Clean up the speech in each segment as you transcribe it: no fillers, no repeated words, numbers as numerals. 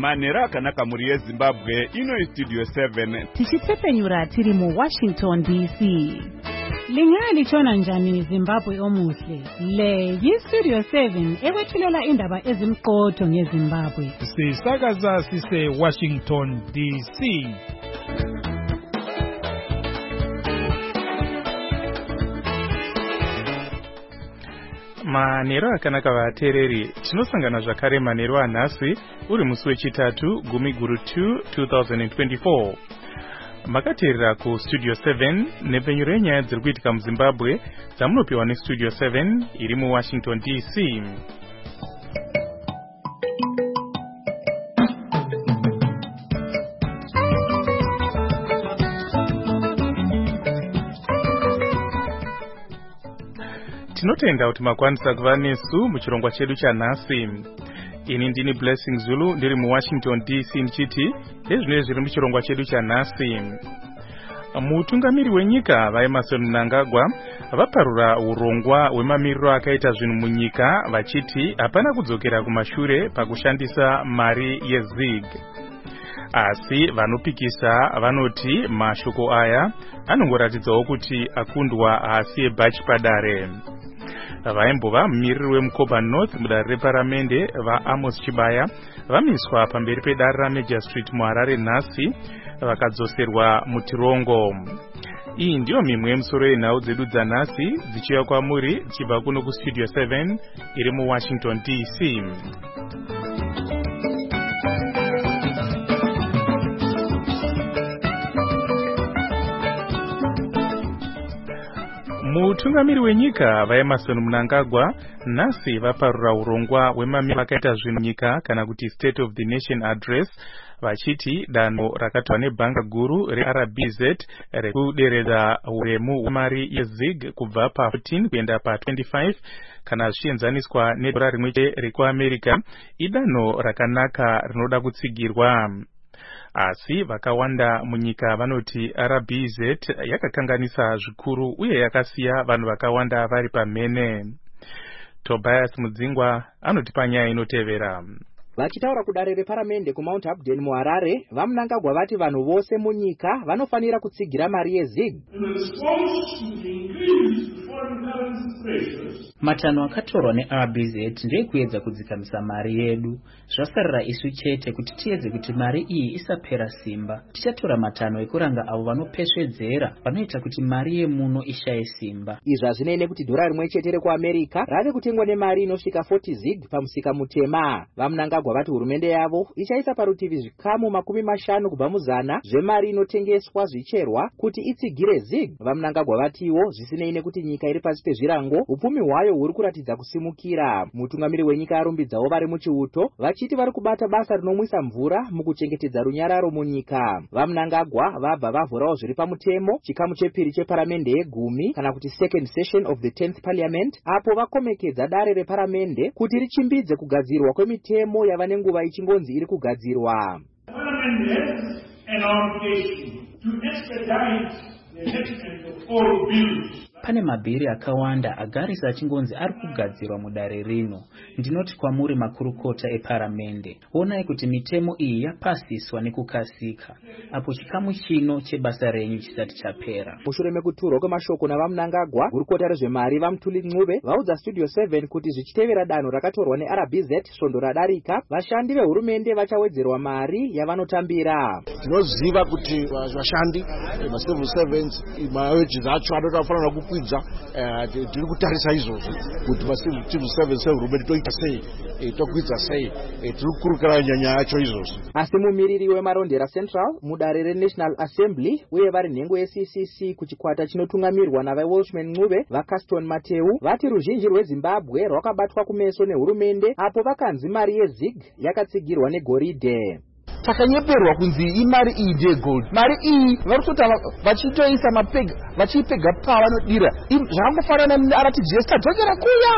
Manera akanaka muri yeZimbabwe ino Studio 7 tichitsepenyura tiri mu Washington DC. Lingani chona njani Zimbabwe omuhle. Le yi-Studio 7 ekwethulela indaba ezimqotho ngeZimbabwe. Sisakaza sise Washington DC. Manero akanaka vatereri tinosangana zvakare manero anhasi uri musi wechitatu gumi guru 2 2024. Makateerera ku Studio 7 nepenyuro yenyaya dziri kuitika muZimbabwe dzamunopiwa neStudio 7 iri mu Washington DC. Tinotenda kuti makwanisa kuva nesu muchirongwa chedu chanhasi. Ini ndini Blessing Zulu ndiri mu Washington DC ndichiti ezvinenge zviri muchirongwa chedu chanhasi. Mutungamiri wenyika vaEmmerson Mnangagwa vaparura urongwa hwemamiriro akaita zvinhu munyika vachiti hapana kudzokera kumashure pakushandisa mari yeZIG. Asi vanopikisa vanoti mashoko aya anongoratidzawo kuti akundwa hasi yeBach padare. Vaimbova mumiriri weMukoba North mudare reparamende vaAmos Chibaya vamiswa pamberi pedare raMajor Street muHarare nhasi vakadzoserwa mutirongo. Iyi ndiyo mimwe yemusoro yenhau dzedu dzanhasi dzichiuya kwamuri dzichibva kuno kuStudio 7 iri mu Washington DC. Mutungamiri wenyika vaEmmerson Mnangagwa nhasi vaparura urongwa hwemamiriro akaita zvinhu munyika kana kuti State of the Nation Address vachiti danho rakatorwa nebhanga guru reRBZ rekuderedza uremu hwemari yeZIG kubva pa14 kuenda pa25 kana zvichienzaniswa nedora rimwe chete rekuAmerica idanho rakanaka rinoda kutsigirwa. Asi vakawanda munyika vanoti RBZ yakakanganisa zvikuru uye yakasiya vanhu vakawanda vari pamhene. Tobias Mudzingwa anotipa nyaya inotevera. Vachitaura kudare reparamende kuMount Upton muHarare, vaMnangagwa vati vanhu vose munyika vanofanira kutsigira mari yeZIG. Matanho akatorwa neRBZ ndeyekuedza kudzikamisa mari yedu. Zvasarira isu chete kuti tiedze kuti mari iyi isapera simba. Tichatora matanho ekuranga avo vanopesvedzera vanoita kuti mari yemuno ishaye simba. Izvi hazvinei nekuti dhora rimwe chete rekuAmerica rave kutengwa nemari inosvika 40 ZIG pamusika mutema. VaMnangagwa vati hurumende yavo ichaisa parutivi zvikamu 50 kubva muzana zvemari inotengeswa zvicherwa kuti itsigire ZIG. VaMnangagwa vatiwo zvisinei nekuti nyika iri pasi pezvirango upfumi hwayo huri kuratidza kusimukira. Mutungamiri wenyika arumbidzawo vari muchiuto vachiti vari kubata basa rinomwisa mvura mukuchengetedza runyararo munyika. VaMnangagwa vabva vavhurawo zviri pamutemo chikamu chepiri cheparamende yegumi kana kuti second session of the 10th parliament apo vakomekedza dare reparamende kuti richimbidze kugadzirwa kwemitemo yava nenguva ichingonzi iri kugadzirwa. Pane mabhiri akawanda agarisa achingonzi ari kugadzirwa mudare rino. Ndinoti kwamuri makurukota eparamende, onai kuti mitemo iyi yapasiswa nekukasika apo chikamu chino chebasa renyu chisati chapera. Mushure mekuturwa kwemashoko navaMnangagwa, gurukota rezvemari vaMthuli Ncube vaudza Studio 7 kuti zvichitevera danho rakatorwa neRBZ svondo radarika, vashandi vehurumende vachawedzerwa mari yavanotambira. Tinoziva kuti vashandi civil servants mawages acho anofanira kukwidza. Tiri kutarisa izvozvo kuti civil servants ehurumende toita sei, tokwidza sei, tiri kukurukira nyanya yacho izvozvo. Asi mumiriri weMarondera Central mudare reNational Assembly uye vari nhengo yeCCC kuchikwata chinotungamirwa navaWelshman Ncube vaCaston Mateu vati ruzhinji rweZimbabwe rwakabatwa kumeso nehurumende apo vakanzi mari yeZIG yakatsigirwa negoridhe. Takanyeperwa kunzi imari iyi ndegold. Mari iyi varikutota vachitoisa mapega vachiipega pavanodira. Zvangofanana neRTGS tadzokera kuya.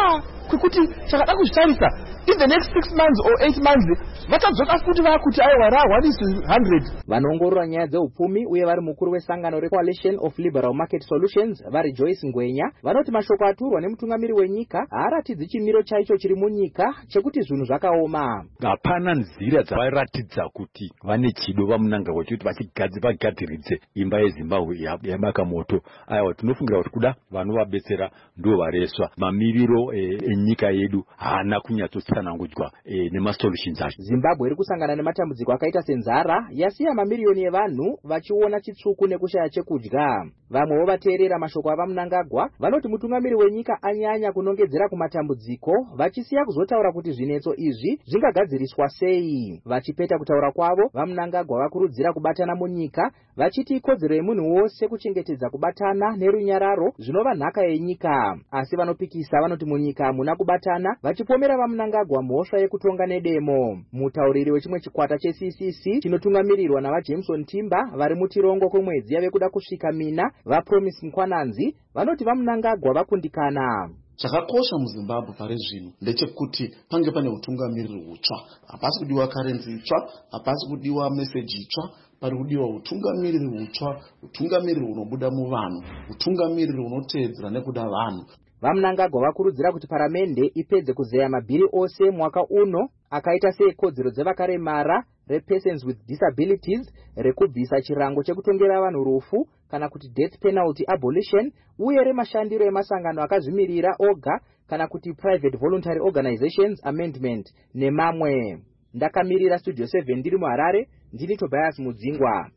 kwekuti chakada kuzvitarisa in the next 6 months or 8 months vachadzoka futi vakuti aiwa ra1 is 100. Vanoongorora nyaya dzeupfumi uye vari mukuru wesangano reCoalition of Liberal Market Solutions vari Joyce Ngwenya vanoti mashoko aturwa nemutungamiri wenyika haaratidzi chimiro chaicho chiri munyika chekuti zvinhu zvakaoma. Hapana nzira dzavaratidza kuti vane chido vamunangagwa chekuti vagadziridze imba yeZimbabwe yabaka moto. Aiwa tinofungira kuti kuda vanovabetsera ndo vareswa. Mamiriro enyika yedu haana kunyatsotsanangudzwa nemasolutions acho. Zimbabwe iri kusangana nematambudziko akaita senzara yasiya mamiriyoni evanhu vachiona chitsvuku nekushaya chekudya. Vamwewo vateerera mashoko avamunangagwa vanoti mutungamiri wenyika anyanya kunongedzera kumatambudziko vachisiya kuzotaura kuti zvinetso izvi zvingagadziriswa sei. Vachipeta kutaura kwavo vamunangagwa vakurudzira kubatana munyika vachiti ikodzero yemunhu wose kuchengetedza kubatana nerunyararo zvinova nhaka yenyika. Asi vanopikisa vanoti munyika hamuna kubatana vachipomera vamunangagwa mhosva yekutonga nedemo. Mutauriri wechimwe chikwata cheCCC chinotungamirirwa navaJameson Timber vari mutirongo kwemwedzi yave kuda kusvika mina vaPromise Mkwananzi vanoti vamunangagwa vakundikana. Chakakosha muZimbabwe pari zvino ndechekuti pange pane utungamiriri hutsva. Hapasi kudiwa karenzi itsva, hapasi kudiwa meseji itsva, pari kudiwa utungamiriri hutsva, utungamiriri unobuda muvanhu, utungamiriri unoteedzera nekuda vanhu. Vamunangagwa vakurudzira kuti paramende ipedze kuzeya mabhiri ose mwaka uno akaita seekodzero dzevakaremara, repersons with disabilities, rekubvisa chirango chekutongera vanhu rufu kana kuti death penalty abolition, uye remashandiro emasangano akazvimirira oga kana kuti private voluntary organizations amendment nemamwe. Ndakamirira Studio 7 ndiri muHarare, ndini Tobias Mudzingwa.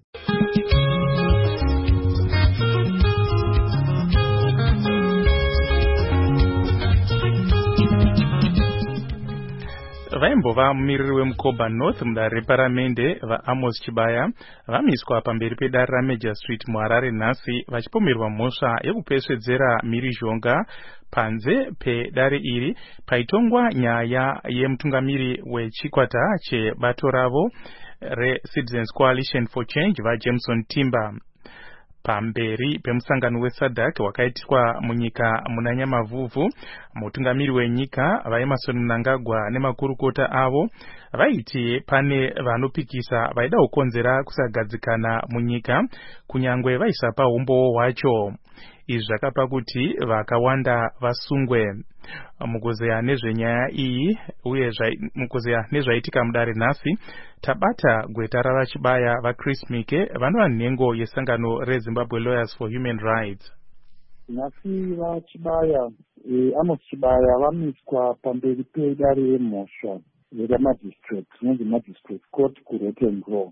Vaimbova mumiriri weMukoba North mudare reparamende vaAmos Chibaya vamiswa pamberi pedare raMajor Street muHarare nhasi vachipomerwa mhosva yekupesvedzera mhirizhonga panze pedare iri paitongwa nyaya yemutungamiri wechikwata chebato ravo reCitizens Coalition for Change vaJameson Timber. Pamberi pemusangano weSADC wakaitwa munyika muna Nyamavhuvhu, mutungamiri wenyika vaEmmerson Mnangagwa nemakurukota avo vaiti pane vanopikisa vaida kukonzera kusagadzikana munyika kunyangwe vaisapa umbowo hwacho. Izvi zvakapa kuti vakawanda vasungwe. Mukuzeya nezvenyaya iyi uye mukuzeya nezvaitika mudare nhasi tabata gweta ravachibaya vaChris Mike vanova nhengo yesangano reZimbabwe Lawyers for Human Rights. Nhasi vachibaya Amos Chibaya vamiswa pamberi pedare remhosva remagistrate rinonzi Magistrate Court kuRottengrow.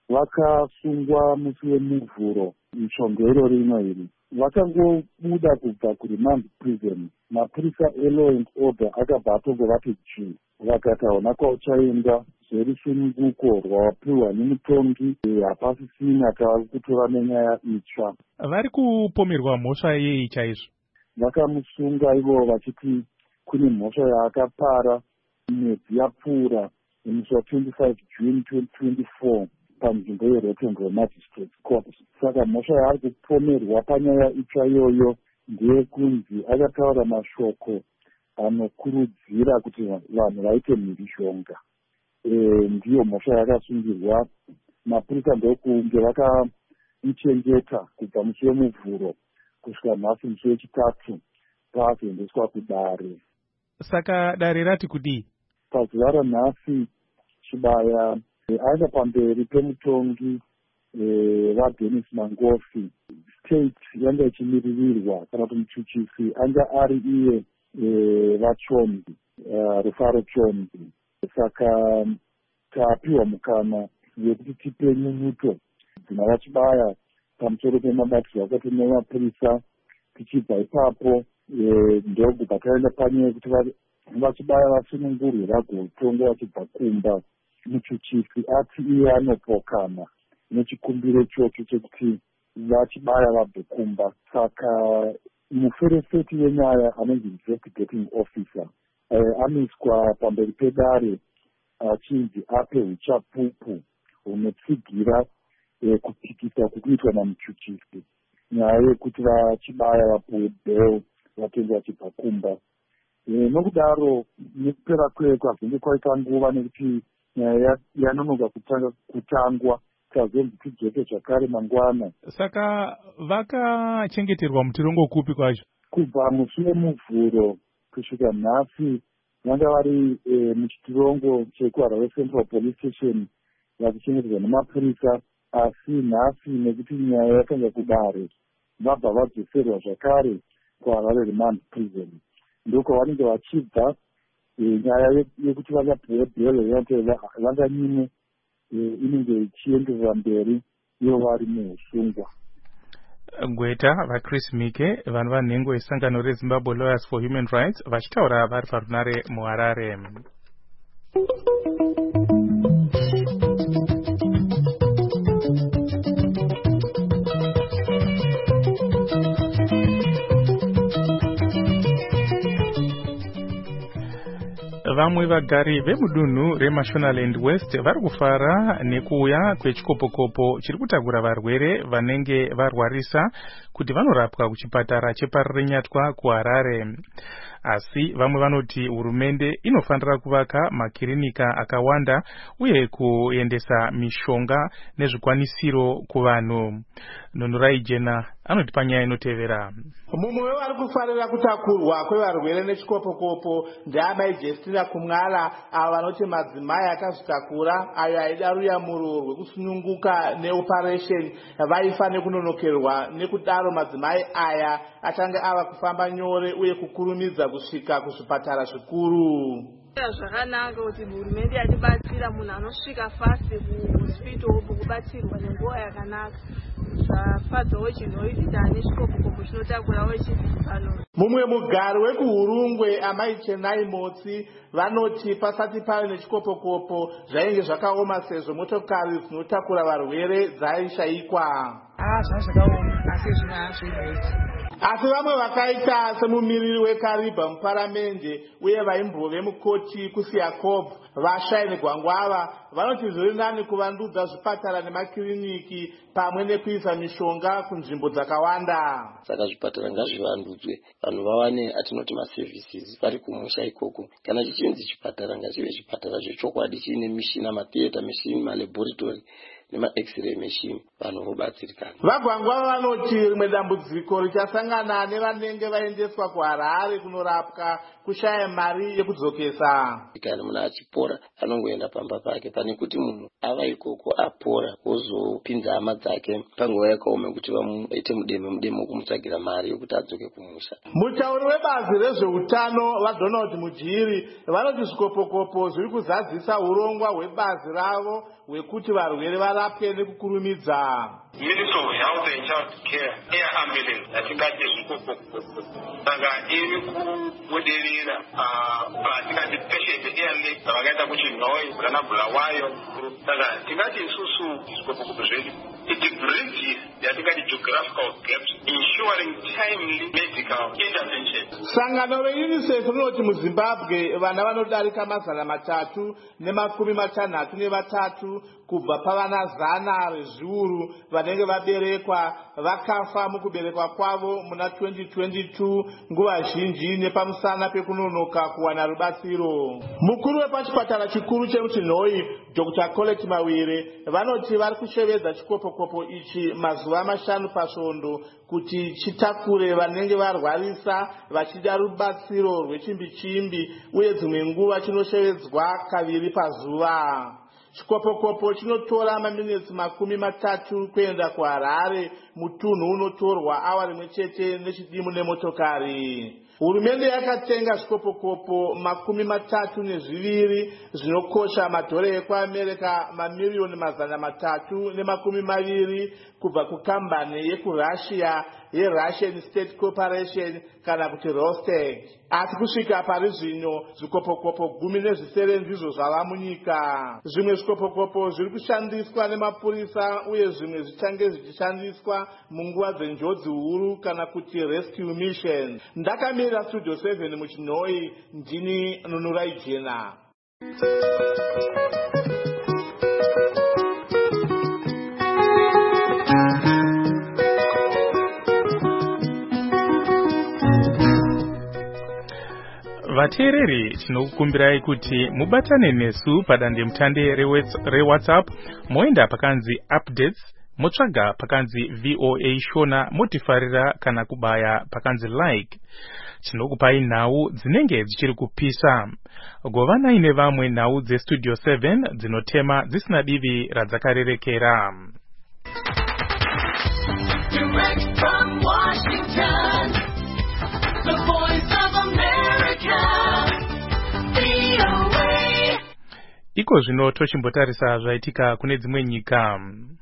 Vakasungwa musi wemuvhuro mushongero rino iri. Vakangobuda kubva kuRemand prison. Mapurisa elaw and order akabva atongovati chi vakati hauna kwauchaenda zverusununguko rwavapiwa nemutongi hapasisina tavari kutora nenyaya itsva. Vari kupomerwa mhosva yei chaizvo? Vakamusunga ivo vachiti kune mhosva yaakapara mwedzi yapfuura musi wa25 June 2024 panzvimbo yeRottengrow Magistrate Court. Saka mhosva yaari kupomerwa panyaya itsva iyoyo ndeyekunzi akataura mashoko anokurudzira kuti vanhu vaite mhirizhonga. Ndiyo mhosva yakasungirwa. Mapurisa ndokunge vakamuchengeta kubva musi wemuvhuro kusvika nhasi musi wechitatu paazoendeswa kudare. Saka dare rati kudii? Pazuva ranhasi Chibaya aenda pamberi pemutongi vaDenis Mangofi. State yanga ichimiririrwa kana kuti muchuchisi anga ari iye vaChombi, Rufaro Chombi. Saka tapiwa mukana wekuti tipe nyunyuto dzina vachibaya pamusoro pemabatirwo akaitwa nemapurisa. Tichibva ipapo ndogubva taenda panyaya yekuti vachibaya vasunungurwe vagotongwa vachibva kumba. Muchuchisi ati iye anopokana nechikumbiro ichocho chekuti vachibaya vabve kumba. Saka muferefeti wenyaya anonzi investigating officer amiswa pamberi pedare achinzi ape uchapupu hunotsigira kupikisa kukuitwa namuchuchisi. Nyaya yekuti vachibaya vapuwe bheo vatenge vachibva kumba. nokudaro nekupera kwazenge kwaita nguva nekuti nyaya yanonoka kutangwa tazonzi tijeke zvakare mangwana. Saka vakachengeterwa mutirongo kupi kwacho? Kubva musi wemuvhuro kusvika nhasi vanga vari muchitirongo chekuHarare Central Police Station vachichengeterwa nemapurisa, asi nhasi nekuti nyaya yakanga kudare vabva vadzoserwa zvakare kuHarare Remand Prison. Ndokwavanenge vachibva nyaya yekuti vachapiwa bhero yati vanganyime inenge ichienderera mberi ivo vari muusungwa. Gweta vaChris Mike vanhu vanhengo yesangano reZimbabwe Lawyers for Human Rights vachitaura vari parunare muHarare. Vamwe vagari vemudunhu reMashonaland West vari kufara nekuuya kwechikopokopo chiri kutakura varwere vanenge varwarisa kuti vanorapwa kuchipatara cheParirenyatwa kuHarare. Asi vamwe vanoti hurumende inofanira kuvaka makirinika akawanda uye kuendesa mishonga nezvikwanisiro kuvanhu. Nunurai Jena anoti panyaya inotevera. Mumwe wevari kufarira kutakurwa kwevarwere nechikopokopo ndeamai Jestina Kumwala, ava vanoti madzimai akazvitakura ayo aida ruyamuro rwekusununguka neoperation vaifanira kunonokerwa, nekudaro madzimai aya achange ava kufamba nyore uye kukurumidza kusvika kuzvipatara zvikuru. Zvakanaka kuti hurumende yatibatsira munhu anosvika fasti kuhospital kubatsirwa nenguva yakanaka. Zvafadzawo chinoita nechikopokopo chinotakurawo chipano. Mumwe mugari wekuHurungwe amai Chenai Motsi vanoti pasati pave nechikopokopo zvainge zvakaoma sezvo motokari dzinotakura varwere dzaishayikwa. Zvakaoma asi zvino hazvibvisi. Asi vamwe vakaita semumiriri weKariba muparamende uye vaimbove mukoti kuSiyakob vaShaini Gwangwava vanoti zviri nani kuvandudza zvipatara nemakiriniki pamwe nekuisa mishonga kunzvimbo dzakawanda. Saka zvipatara ngazvivandudzwe, vanhu vawane atinoti maservices vari kumusha ikoko. Kana chichinzi chipatara ngachive chipatara zvechokwadi chiine mishina, matheater machine, malaboratory nema-x-ray machine, vanhu vobatsirikana. VaGwangwava vanoti rimwe dambudziko richasangana nevanenge vaendeswa kuHarare kunorapwa kushaya mari yekudzokesa. Kana munhu achipora anongoenda pamba pake, pane kuti munhu ava ikoko apora wozopinza hama dzake panguva yakaoma kuti vamuite mudemo kumutsvagira mari yokuti adzoke kumusha. Mutauri webazi rezveutano vaDonald Mujiri vanoti zvikopokopo zviri kuzadzisa urongwa hwebazi ravo hwekuti varwere varapwe nekukurumidza. Ministry of Health and Child Care air ambulance yatingati zvikopokopo saka iri kubudirira patingati patient airlift vakaita kuChinhoyi kana Bulawayo. Saka tingati isusu zvikopokopo zvedu it bridges yatingati geographical gaps ensuring timely medical intervention. Sangano reUNICEF rinoti muZimbabwe vana vanodarika 363 kubva pavana 100 rezviuru vanenge vaberekwa vakafa mukuberekwa kwavo muna 2022, nguva zhinji nepamusana pekunonoka kuwana rubatsiro. Mukuru wepachipatara chikuru chemuChinhoyi Dr. Colette Mawire vanoti vari kushevedza chikopokopo ichi mazuva 5 pasvondo kuti chitakure vanenge varwarisa vachida rubatsiro rwechimbi-chimbi uye dzimwe nguva chinoshevedzwa 2 pazuva. Chikopokopo chinotora maminitsi 30 kuenda kuHarare, mutunhu unotorwa awa rimwe chete nechidimu nemotokari. Hurumende yakatenga zvikopokopo 32 zvinokosha madhora ekuAmerika mamiliyoni 320 kubva kukambani yekuRussia yeRussian State Corporation kana kuti Rostec. Asi kusvika pari zvino zvikopokopo 17 ndizvo zvava munyika. Zvimwe zvikopokopo zviri kushandiswa nemapurisa uye zvimwe zvichange zvichishandiswa munguva dzenjodzi huru kana kuti rescue mission. Ndakamira Studio 7 muChinhoyi, ndini Nunurai Jena. Vateereri tinokukumbirai kuti mubatane nesu padandemutande reWhatsApp moenda pakanzi updates motsvaga pakanzi VOA Shona motifarira kana kubaya pakanzi like. Tinokupai nhau dzinenge dzichiri kupisa. Govanai nevamwe nhau dzeStudio 7 dzinotema dzisina divi radzakarerekera. Direct from Washington, the voice of America, VOA. Iko zvino tochimbotarisa zvaitika kune dzimwe nyika.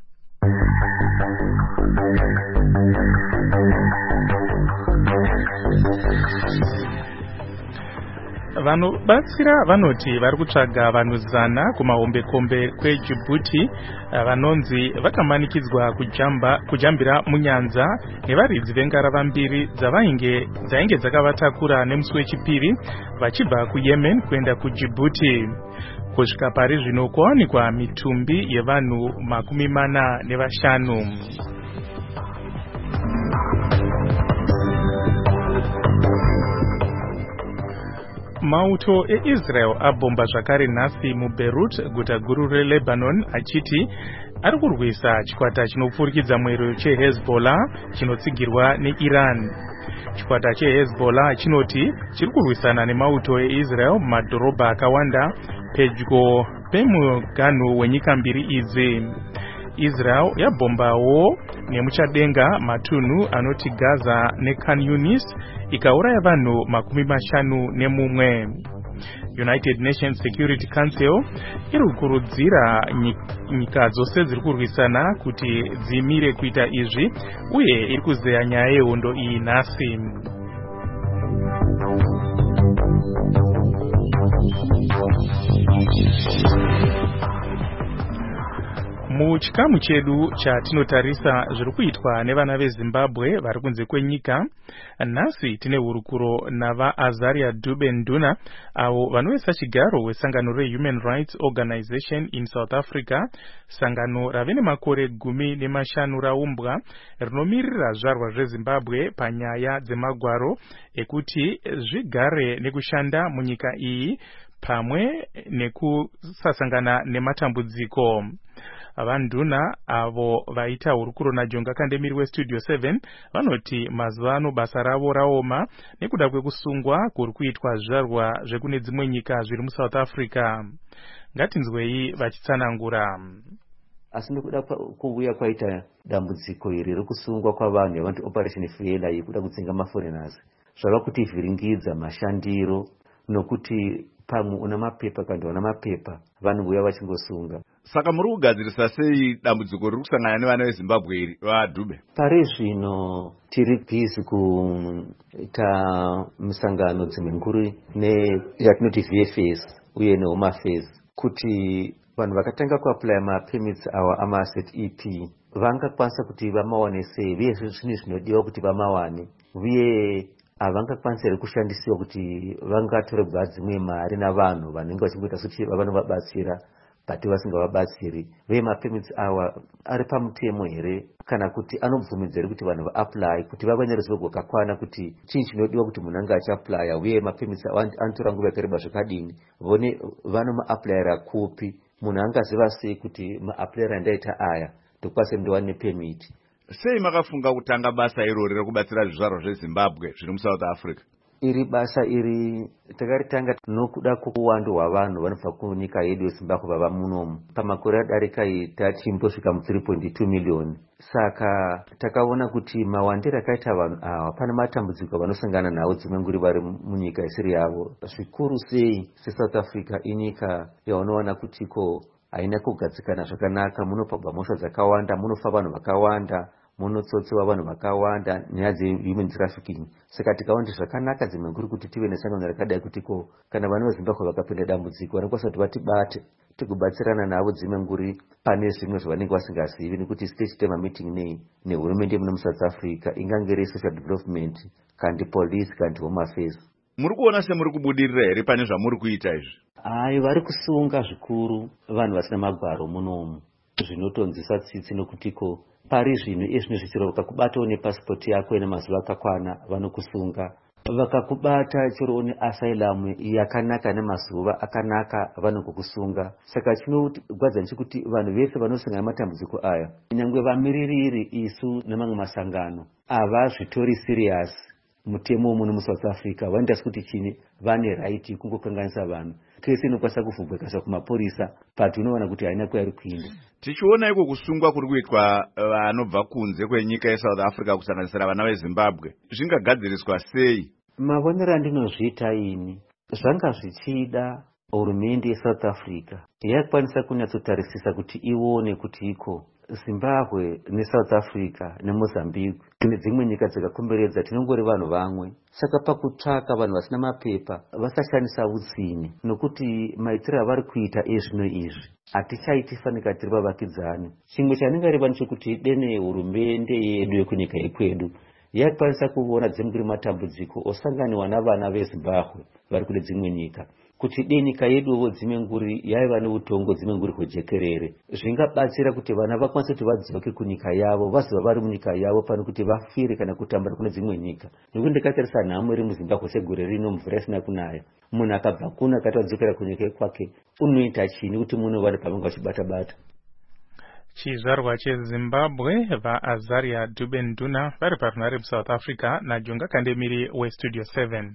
Vanobatsira vanoti vari kutsvaga vanhu 100 kumahombekombe kweDjibouti vanonzi vakamanikidzwa kujambira munyanza nevaridzi vengarava mbiri dzainge dzakavatakura nemusi wechipiri vachibva kuYemen kuenda kuDjibouti. Kusvika pari zvino kwawanikwa mitumbi yevanhu 45. Mauto eIsrael abomba zvakare nhasi muBeirut, guta guru reLebanon, achiti ari kurwisa chikwata chinopfurikidza mwero cheHezbollah chinotsigirwa neIran. Chikwata cheHezbollah chinoti chiri kurwisana nemauto eIsrael mumadhorobha akawanda pedyo pemuganhu wenyika mbiri idzi. Israel yabombawo nemuchadenga matunhu anoti Gaza neKhan Yunis ikauraya vanhu 51. United Nations Security Council iri kukurudzira nyika dzose dziri kurwisana kuti dzimire kuita izvi uye iri kuzeya nyaya yehondo iyi nhasi. Muchikamu chedu chatinotarisa zviri kuitwa nevana veZimbabwe vari kunze kwenyika, nhasi tine hurukuro navaAzaria Dube Nduna avo vanoisa chigaro wesangano reHuman Rights Organization in South Africa, sangano rave nemakore 15 raumbwa rinomirira zvarwa zveZimbabwe panyaya dzemagwaro ekuti zvigare nekushanda munyika iyi pamwe nekusasangana nematambudziko. Vanduna avo vaita hurukuro naJonga Kandemiri weStudio 7 vanoti mazuva ano basa ravo raoma nekuda kwekusungwa kuri kuitwa zvizvarwa zvekune dzimwe nyika zviri muSouth Africa. Ngatinzwei vachitsanangura. Asi nekuda kuuya kwaita dambudziko iri rekusungwa kwavanhu yavanti Operation Failure yekuda kutsenga maforeigners zvava kuti vhiringidza mashandiro nokuti pamwe una mapepa kandi una mapepa vanhu uya vachingosunga. Saka muri kugadzirisa sei dambudziko riri kusangana nevana veZimbabwe iri vaDube? Pari zvino tiri busy kuita misangano dzimwe nguru yatinoti VFS uye neHome Affairs kuti vanhu vakatanga kuapply mapermits awa amaasset EP vangakwanisa kuti vamawane sei uye zvini zvinodiwa kuti vamawane uye havangakwanisa here kushandisiwa kuti vangatore kubva dzimwe mari navanhu vanenge vachingoita kuti vanovabatsira but vasingavabatsiri. Uye mapermits awa ari pamutemo here kana kuti anobvumidza here kuti vanhu vaapply kuti vave neruzivo rwakakwana kuti chii chinodiwa kuti munhu ange achiapply uye mapermits awa anotora nguva yakareba zvakadini, vanomaapplyira kupi, munhu angaziva sei kuti maaplyira andaita aya ndokwanisa ndiwane permit. Sei makafunga kutanga basa irori rekubatsira zvizvarwa zveZimbabwe zviri muSouth Africa? Iri basa iri takaritanga nokuda kwokuwanda hwavanhu vanobva kunyika yedu yeZimbabwe vava munomu. Pamakore adarika tachimbosvika mu 3.2 million. Saka takaona kuti mawandiro akaita vanhu ava pane matambudziko vanosangana nawo dzimwe nguri vari munyika isiri yavo. Zvikuru sei seSouth Africa inyika yaunowana kutiko haina kugadzikana zvakanaka, munopabva mhosva dzakawanda, munofa vanhu vakawanda, munotsotsewa vanhu vakawanda, nyaya dzehuman trafficking. Saka tikaona zvakanaka dzimwe nguri kuti tive nesangano rakadai kutiko kana vana veZimbabwe vakapinda dambudziko vanokwanisa kuti vatibate tikubatsirana navo dzimwe nguri pane zvimwe zvavanenge vasingazivi, nekuti tichite mameeting nehurumende muno muSouth Africa, ingange resocial development kandi police kandi Home Affairs. Muri kuona semuri kubudirira here pane zvamuri kuita izvi? Ai, vari kusunga zvikuru vanhu vasina magwaro munomu, zvinotonzisa tsitsi nokutiko pari zvino izvino zvichiro vakakubatawo nepasipoti yako ine mazuva akakwana vanokusunga. vakakubata chero une asylum yakanaka nemazuva akanaka vanokukusunga. Saka chinogwadza ndechekuti vanhu vese vanosangana nematambudziko aya, nyangwe vamiririri isu nemamwe masangano, havazvitori serious mutemo womuno muSouth Africa. Vanodasi kuti chini, vane right kungokanganisa vanhu. Kese inokwanisa kuvhurwa ikasva kumapurisa, but unoona kuti haina kwayari kuinda. Tichiona iko kusungwa kuri kuitwa vanobva kunze kwenyika yeSouth Africa kusanganisira vana veZimbabwe, zvingagadziriswa sei? Mavonero andinozviita ini, zvanga zvichida hurumende yeSouth Africa yakwanisa kunyatsotarisisa kuti ione kuti iko Zimbabwe neSouth Africa neMozambique nedzimwe nyika dzakakomberedza tinongori vanhu vamwe. Saka pakutsvaka vanhu vasina mapepa vasashandisa utsini, nokuti maitiro avari kuita ezvino izvi hatichaiti fanika tiri vavakidzani. Chimwe chanenge reva ndechekuti dene hurumende yedu yekunyika yekwedu yakwanisa kuona dzimwe matambudziko osanganiwa navana veZimbabwe vari kune dzimwe nyika, kuti nyika yeduwo dzimwe nguri yaiva neutongo dzimwe nguri hwejekerere. Zvingabatsira kuti vana vakwanise kuti vadzoke kunyika yavo, vazova vari munyika yavo pano kuti vafire kana kutambira kune dzimwe nyika. Nekuti ndakatarisa nhamo iri muZimbabwe segore rino, mvura isina kunaya. Munhu akabva kuno akati wadzokera kunyika kwake unoita chini kuti munhu vari pamwe vachibata-bata. Chizvarwa cheZimbabwe vaAzaria Dube Nduna vari parunare muSouth Africa naJonga Kandemiri weStudio 7.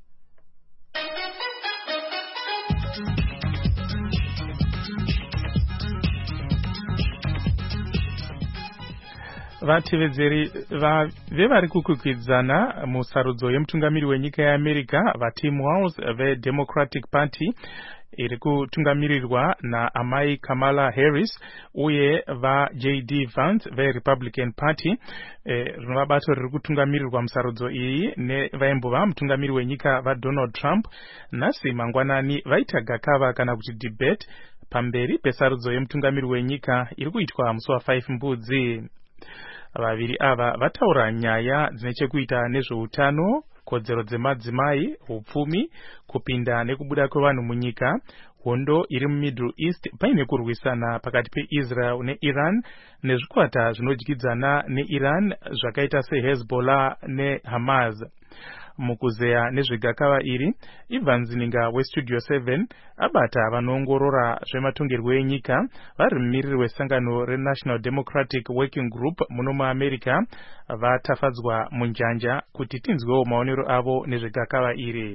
Vatevedzeri vevari kukwikwidza musarudzo yemutungamiri wenyika yeAmerica vaTim Walz veDemocratic Party iri kutungamirirwa naamai Kamala Harris uye vaJD Vance veRepublican Party, rinova bato riri kutungamirirwa musarudzo iyi nevaimbova mutungamiri wenyika vaDonald Trump. Nhasi mangwanani vaita gakava kana kuti debate pamberi pesarudzo yemutungamiri wenyika iri kuitwa musi wa5 Mbudzi. Vaviri ava vataura nyaya dzine chekuita nezveutano, kodzero dzemadzimai, upfumi, kupinda nekubuda kwevanhu munyika, hondo iri muMiddle East paine kurwisana pakati peIsrael neIran, nezvikwata zvinodyidzana neIran zvakaita seHezbollah neHamas. Mukuzeya nezvegakava iri, Ivan Zininga weStudio 7 abata vanoongorora zvematongerwo enyika vari mumiriri wesangano reNational Democratic Working Group muno muAmerica, vatafadzwa munjanja kuti tinzwewo maonero avo nezvegakava iri.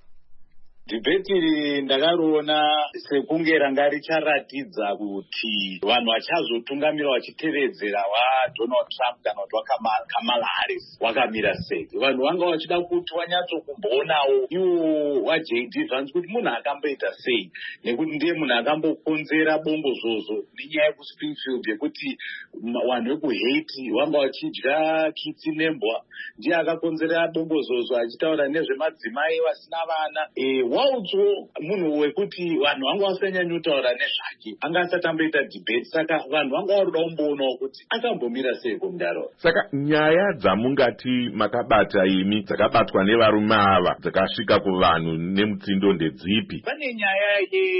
Dhibheti iri ndakariona sekunge ranga richaratidza kuti vanhu vachazotungamira vachitevedzera waDonald Trump kana kuti waKamala Harris wakamira sei. Vanhu vanga vachida kuti wanyatsokumbonawo iwo waJD Vance kuti munhu akamboita sei, nekuti ndiye munhu akambokonzera bongozozo nenyaya yekuSpringfield yekuti vanhu vekuHaiti vanga vachidya kitsi nembwa. Ndiye akakonzera bongozozo achitaura nezvemadzimai vasina vana. Waudzo munhu wekuti vanhu vanga vasanyanyutaura nezvake, anga asati amboita debate. Saka vanhu vanga varuda kumboonawo kuti akambomira sei kumudaro. Saka nyaya dzamungati makabata imi dzakabatwa nevarume ava dzakasvika kuvanhu nemutsindo ndedzipi? Pane nyaya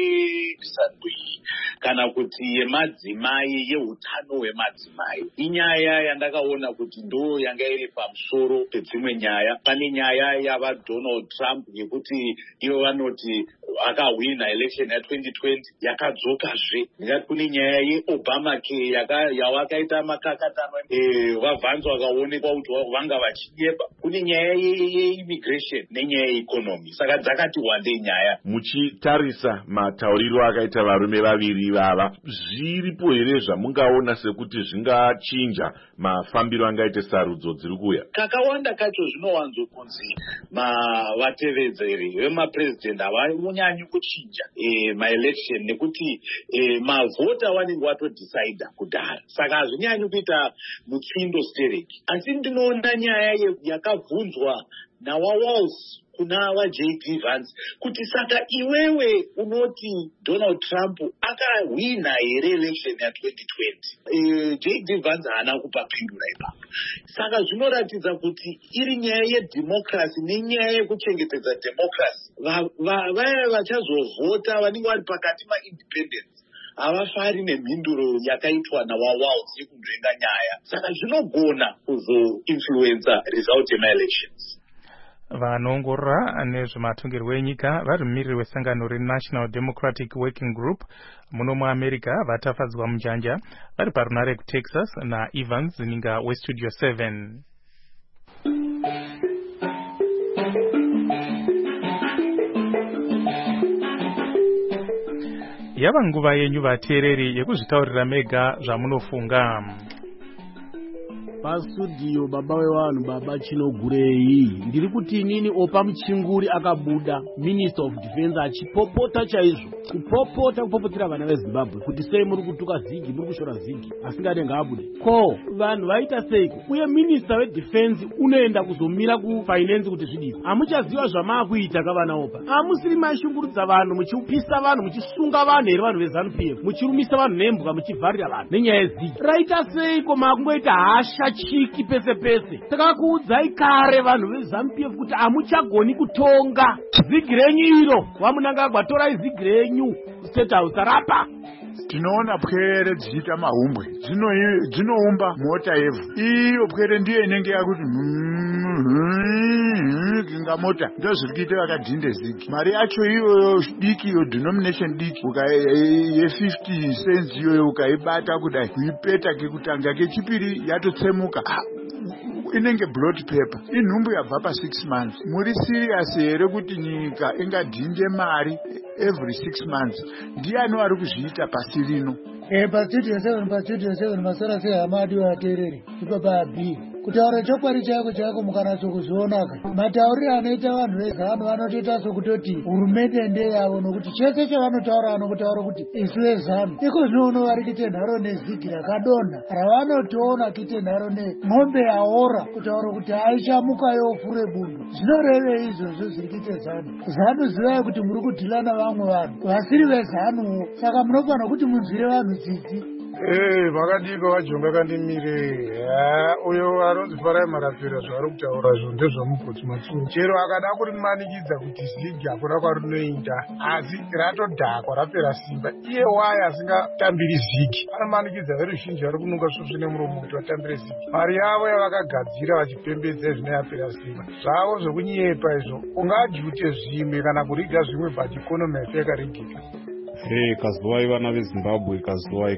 yesanduyi kana kuti yemadzimai, yeutano hwemadzimai. Inyaya yandakaona kuti ndo yanga iri pamusoro pedzimwe nyaya. Pane nyaya yavaDonald Trump yekuti ivo vanoti akahwina election ya2020 yakadzokazve. Ndingati kune nyaya yeObamacare yawakaita makakatano, vaVance vakaonekwa kuti vanga vachinyeba. Kune nyaya yeimmigration nenyaya yeeconomy. Saka dzakati wandei nyaya. Muchitarisa matauriro akaita varume vaviri vava, zviripo here zvamungaona sekuti zvingachinja mafambiro angaite sarudzo dziri kuuya? Kakawanda kacho zvinowanzo kunzi vatevedzeri vemapresident havanyanyi kuchinja maelection nekuti mavhota vanenge vatodecida kudhara. Saka hazvinyanyi kuita mutsindo stereki. Asi ndinoona nyaya yakabvunzwa nawaWalz kuna vaJD Vance kuti saka iwewe unoti Donald Trump akahwina here election ya2020. JD Vance haana kupa pindura ipapo. Saka zvinoratidza kuti iri nyaya yedemocracy nenyaya yekuchengetedza democracy. Vaya vachazovhota vanenge vari pakati maindependence havafari nemhinduro yakaitwa nawaWalz yekunzvenga nyaya. Saka zvinogona kuzoinfluenza result yemaelections. Vanongorora nezvematongerwo enyika vari mumiriri wesangano reNational Democratic Working Group muno muAmerica vatafadzwa munjanja vari parunare kuTexas naEvans Zininga weStudio 7. Yava nguva yenyu vateereri yekuzvitaurira mega zvamunofunga. Pasudio baba wevanhu baba Chinogurei ndiri kuti inini Opa Muchinguri akabuda Minister of Defense achipopota chaizvo kupopotera vana veZimbabwe kuti sei muri kutuka Zigi muri kushora Zigi asingade ngaabude ko vanhu vaita seiko uye Minister weDefense unoenda kuzomira kufinance kuti zvidii amuchaziva zvamaakuita kavana Opa amusiri mashungurudza vanhu muchipisa vanhu muchisunga vanhu here vanhu veZANU-PF muchirumisa vanhu nembwa muchivharira vanhu nenyaya yeZigi raita seiko makungoita hasha chiki pese pese takakuudzai kare vanhu veZANU-PF kuti amuchagoni kutonga Zigi renyu iro wamunangagwa torai Zigi renyu State House rapa tinoona pwere dzichiita mahumbwe dzinoumba mota yevhu iyo pwere ndiyo inenge yakuti kinga mota ndo zviri kuita vakadhinde Zigi mari yacho iyoyo diki iyo denomination diki ye50 cents iyoyo ukaibata kudai kuipeta kekutanga kechipiri yatotsemuka inenge blood paper inhumbu yabva pa6 months muri serious here kuti nyika ingadhinde mari every 6 months ndiani wari kuzviita pasi rino pastudio 7 masora sehamadi vateereri ipapabi kutaura chokwadi chako mukanatso kuzvionaka matauriro anoita vanhu veZANU vanotoita sokutoti hurumende ndeyavo nokuti chese chavanotaura vanokutaura kuti isu veZANU iko zvinoona vari kuite nharo neZigi rakadonha ravanotoona kuite nharo nemombe yaora kutaura kuti aichamuka yofure bundo zvinoreve izvozvo zviri kuite ZANU zivai kuti muri kudhilana vamwe vanhu vasiri veZANUwo saka munofanira kuti munzwire vanhu tsitsi vakadika vajonga kandimire uyo anonzi Farai Marapera zvaari kutaura zvo ndezvamugoti Matsuru chero akada kurimanikidza kuti Zigi hakuna kwarinoita asi ratodhakwa rapera simba iye waye asingatambiri Zigi anomanikidza veruzhinji vari kununga svosvo nemuromo kuti vatambire Zigi mari yavo yavakagadzira vachipembedza zvine yapera simba zvavo zvokunyepa izvo ungajute zvimwe kana kuriga zvimwe but ikonomi yacho yakaregeka kazuwai vana veZimbabwe kazuwai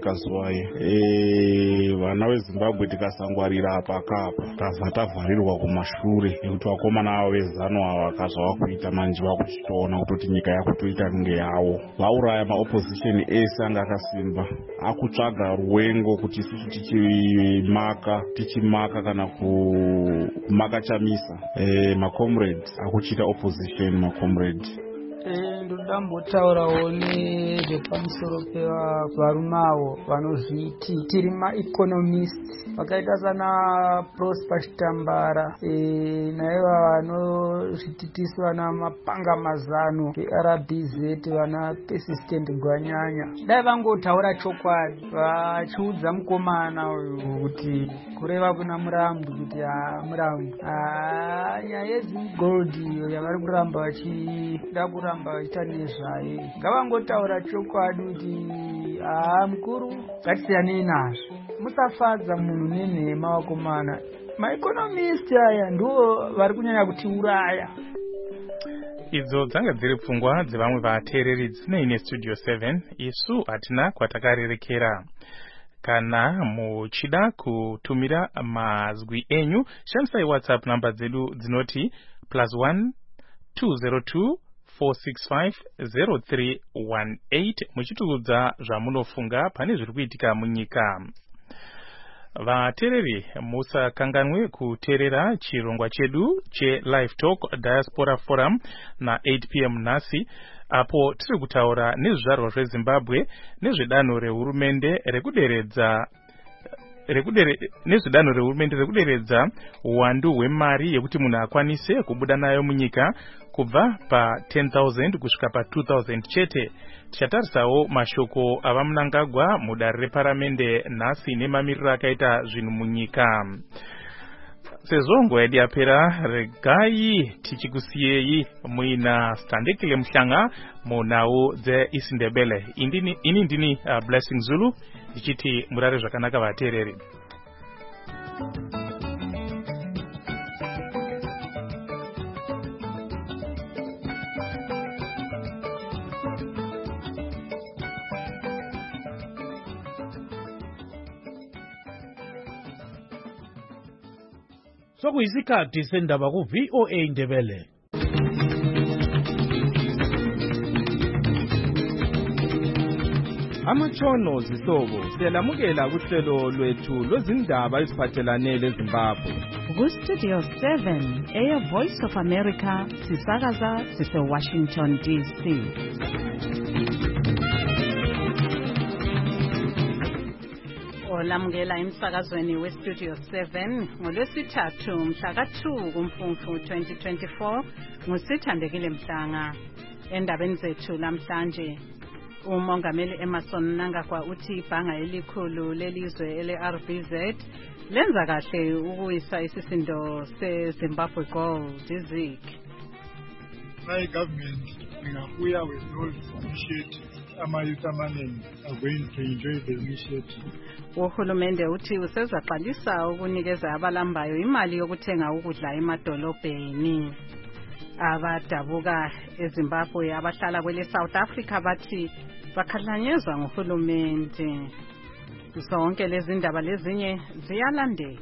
vana veZimbabwe tikasangwarira apakapa tabva tavharirwa kumashure nekuti vakomana avo veZANU ava kazvava kuita manje vakuchitoona kutoti nyika yakutoita kunge yavo vauraya maopposition ese anga akasimba akutsvaga ruwengo kuti isusu tichimaka kana kumaka chamisa macomrades akuchita opposition macomrades ndodambotaurawo nezvepamusoro pevarume avo vanozviti tiri maeconomist vakaita sana Prosper Chitambara naiva vanozvititisi vana Mapanga Mazano veRBZ vana Persistent Gwanyanya dai vangotaura chokwadi vachiudza mukomana uyu kuti kureva kuna Murambi kuti Murambi nyaya yeZigold iyo yavari kuramba vachida kuramba vachiita nezvaye ngavangotaura chokwadi kuti mukuru ngatisiyanei nazvo musafadza munhu nenhema vakomana maeconomist aya ndo vari kunyanya kutiuraya idzo dzanga dziri pfungwa dzevamwe vateereri dzineine Studio 7 isu hatina kwatakarerekera kana muchida kutumira mazwi enyu shandisai WhatsApp namba dzedu dzinoti +1 202 465 0318 muchitiudza zvamunofunga pane zviri kuitika munyika. Vateereri musakanganwe kuteerera chirongwa chedu cheLive Talk Diaspora Forum na 8 p.m. nhasi apo tiri kutaura nezvizvarwa zveZimbabwe nezvedanho rehurumende rekuderedza uwandu hwemari yekuti munhu akwanise kubuda nayo munyika kubva pa10,000 kusvika pa2,000 chete. Tichatarisawo mashoko ava Mnangagwa mudare reparamende nhasi nemamiriro akaita zvinhu munyika. Sezvo nguva yedu yapera, regai tichikusiyei muina Standekile Mhlanga munhau dzeIsindebele. Ini ndini Blessing Zulu ndichiti murare zvakanaka vateereri. sokuyisikhathi sendaba ku-VOA Indebele. Amatshono zihlobo siyalamukela kuhlelo lwethu lwezindaba eziphathelane leZimbabwe. Ku-Studio 7 Air Voice of America sisakaza sise-Washington DC. Olamukela emsakazweni we-Studio 7 ngolwesithathu mhla ka-2 kuMfumfu 2024 ngusithandekile Mhlanga. Endabeni zethu lamhlanje, uMongameli Emmerson Mnangagwa uthi ibhanga elikhulu lelizwe ele-RBZ lenza kahle ukuyisa isisindo seZimbabwe Gold ZIG. My government ingabuya with those initiatives. Amayouth amaningi are going to enjoy the initiative. Uhulumende uthi usezaqalisa ukunikeza abalambayo imali yokuthenga ukudla emadolobheni. Abadabuka eZimbabwe abahlala kwele South Africa bathi bakhahlanyezwa nguhulumende. Zonke lezi ndaba lezinye ziyalandela.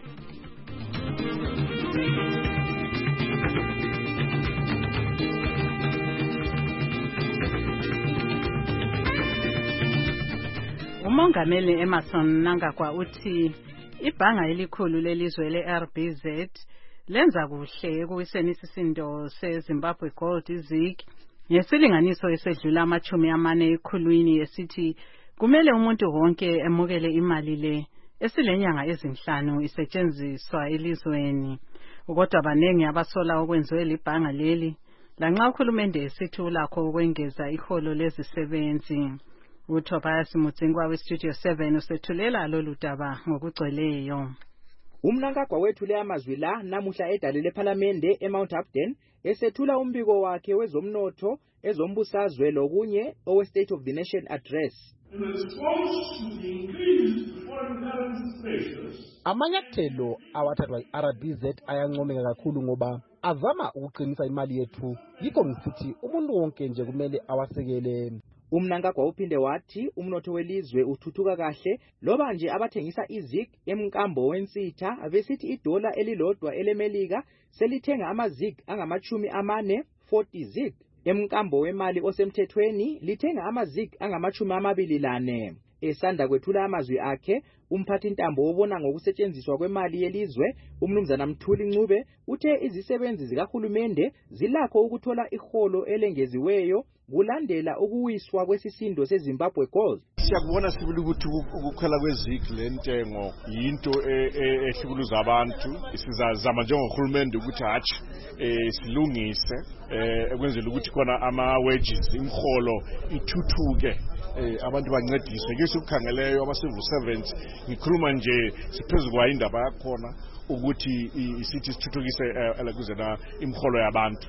Umongameli Emmerson Mnangagwa uthi ibhanga elikhulu lelizwe le-RBZ lenza kuhle ekuwiseni isisindo seZimbabwe Gold ZIG ngesilinganiso esedlula 40 ekhulwini esithi kumele umuntu wonke emukele imali le esilenyanga ezinhlanu isetshenziswa elizweni. Kodwa abanengi abasola okwenziwe libhanga leli lanxa uhulumende esithi ulakho ukwengeza iholo lezisebenzi. uTobias Mudzingwa we-Studio 7 usethulela lolu daba ngokugcweleyo. Umnangagwa wethule amazwi la namuhla edale lePhalamende eMount Upton esethula umbiko wakhe wezomnotho, ezombusazwe lokunye owe-State of the Nation Address. In response to the increased foreign currency pressures, amanyathelo awathathwa yi-RBZ ayancomeka kakhulu ngoba azama ukuqinisa imali yethu. Yikho ngisithi umuntu wonke nje kumele awasekele. Umnangagwa uphinde wathi umnotho welizwe uthuthuka kahle loba nje abathengisa iZIG emkambo wensitha besithi idola elilodwa elemelika selithenga amaZIG angama-40 ZIG. Emkambo wemali osemthethweni lithenga amaZIG angama-24. Esanda kwethula amazwi akhe, umphathintambo obona ngokusetshenziswa kwemali yelizwe umnumzana Mthuli Ncube uthe izisebenzi zikahulumende zilakho ukuthola iholo elengeziweyo kulandela ukuwiswa kwesisindo seZimbabwe Gold. Siyakubona sibili ukuthi ukukhwela kweZIG lentengo yinto ehlukuluza abantu. Sizazama njengohulumende ukuthi hatshi silungise ekwenzela ukuthi khona ama-wages imholo ithuthuke. Abantu bancediswe ke sikukhangeleyo ama-civil servants ngikhuluma nje siphezulu kwa indaba yakhona ukuthi isithi sithuthukise elakuzena imholo yabantu.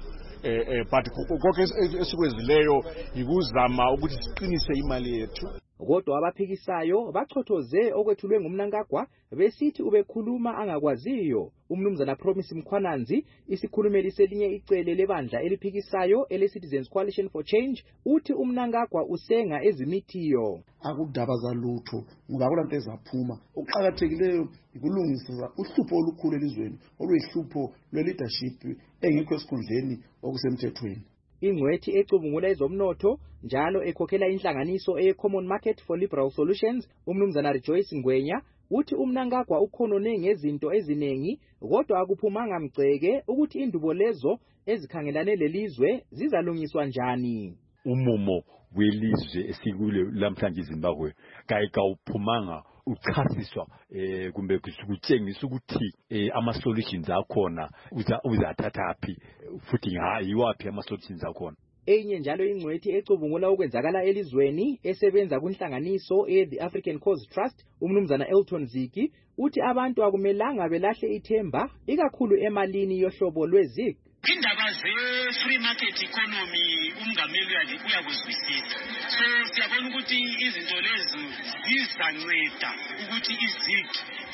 But konke esikwenzileyo yikuzama ukuthi siqinise imali yethu. Kodwa abaphikisayo bachothoze okwethulwe ngumnangagwa besithi ubekhuluma angakwaziyo. Umnumzana Promise Mkhwananzi, isikhulumeli selinye icele lebandla eliphikisayo ele-Citizens Coalition for Change, uthi umnangagwa usenga ezimithiyo. Akudabaza lutho ngoba akulanto ezaphuma. Okuqhakathekileyo ikulungisa uhlupho olukhulu elizweni oluyihlupho lwe-leadership engekho esikhundleni okusemthethweni. Ingcwethi ecubungula ezomnotho njalo ekhokhela inhlanganiso eye-Common Market for Liberal Solutions, umnumzana Rejoice Ngwenya, uthi umnangagwa ukhonone ngezinto eziningi kodwa akuphumanga mgceke ukuthi indubo lezo ezikhangelane lelizwe zizalungiswa njani. Umumo welizwe esikule lamhlanje eZimbabwe kayikawuphumanga uchasiswa kumbe kutshengisa ukuthi ama-solutions akhona uzathathaphi futhi yiwaphi ama-solutions akhona. Enye njalo ingcwethi ecubungula ukwenzakala elizweni esebenza kunhlanganiso ye-The African Cause Trust, umnumzana Elton Ziki, uthi abantu akumelanga belahle ithemba ikakhulu emalini yohlobo lweZIG. Indaba ze-free market economy umngameli uyakuzwisisa. So siyabona ukuthi izinto lezi zizanceda ukuthi iZIG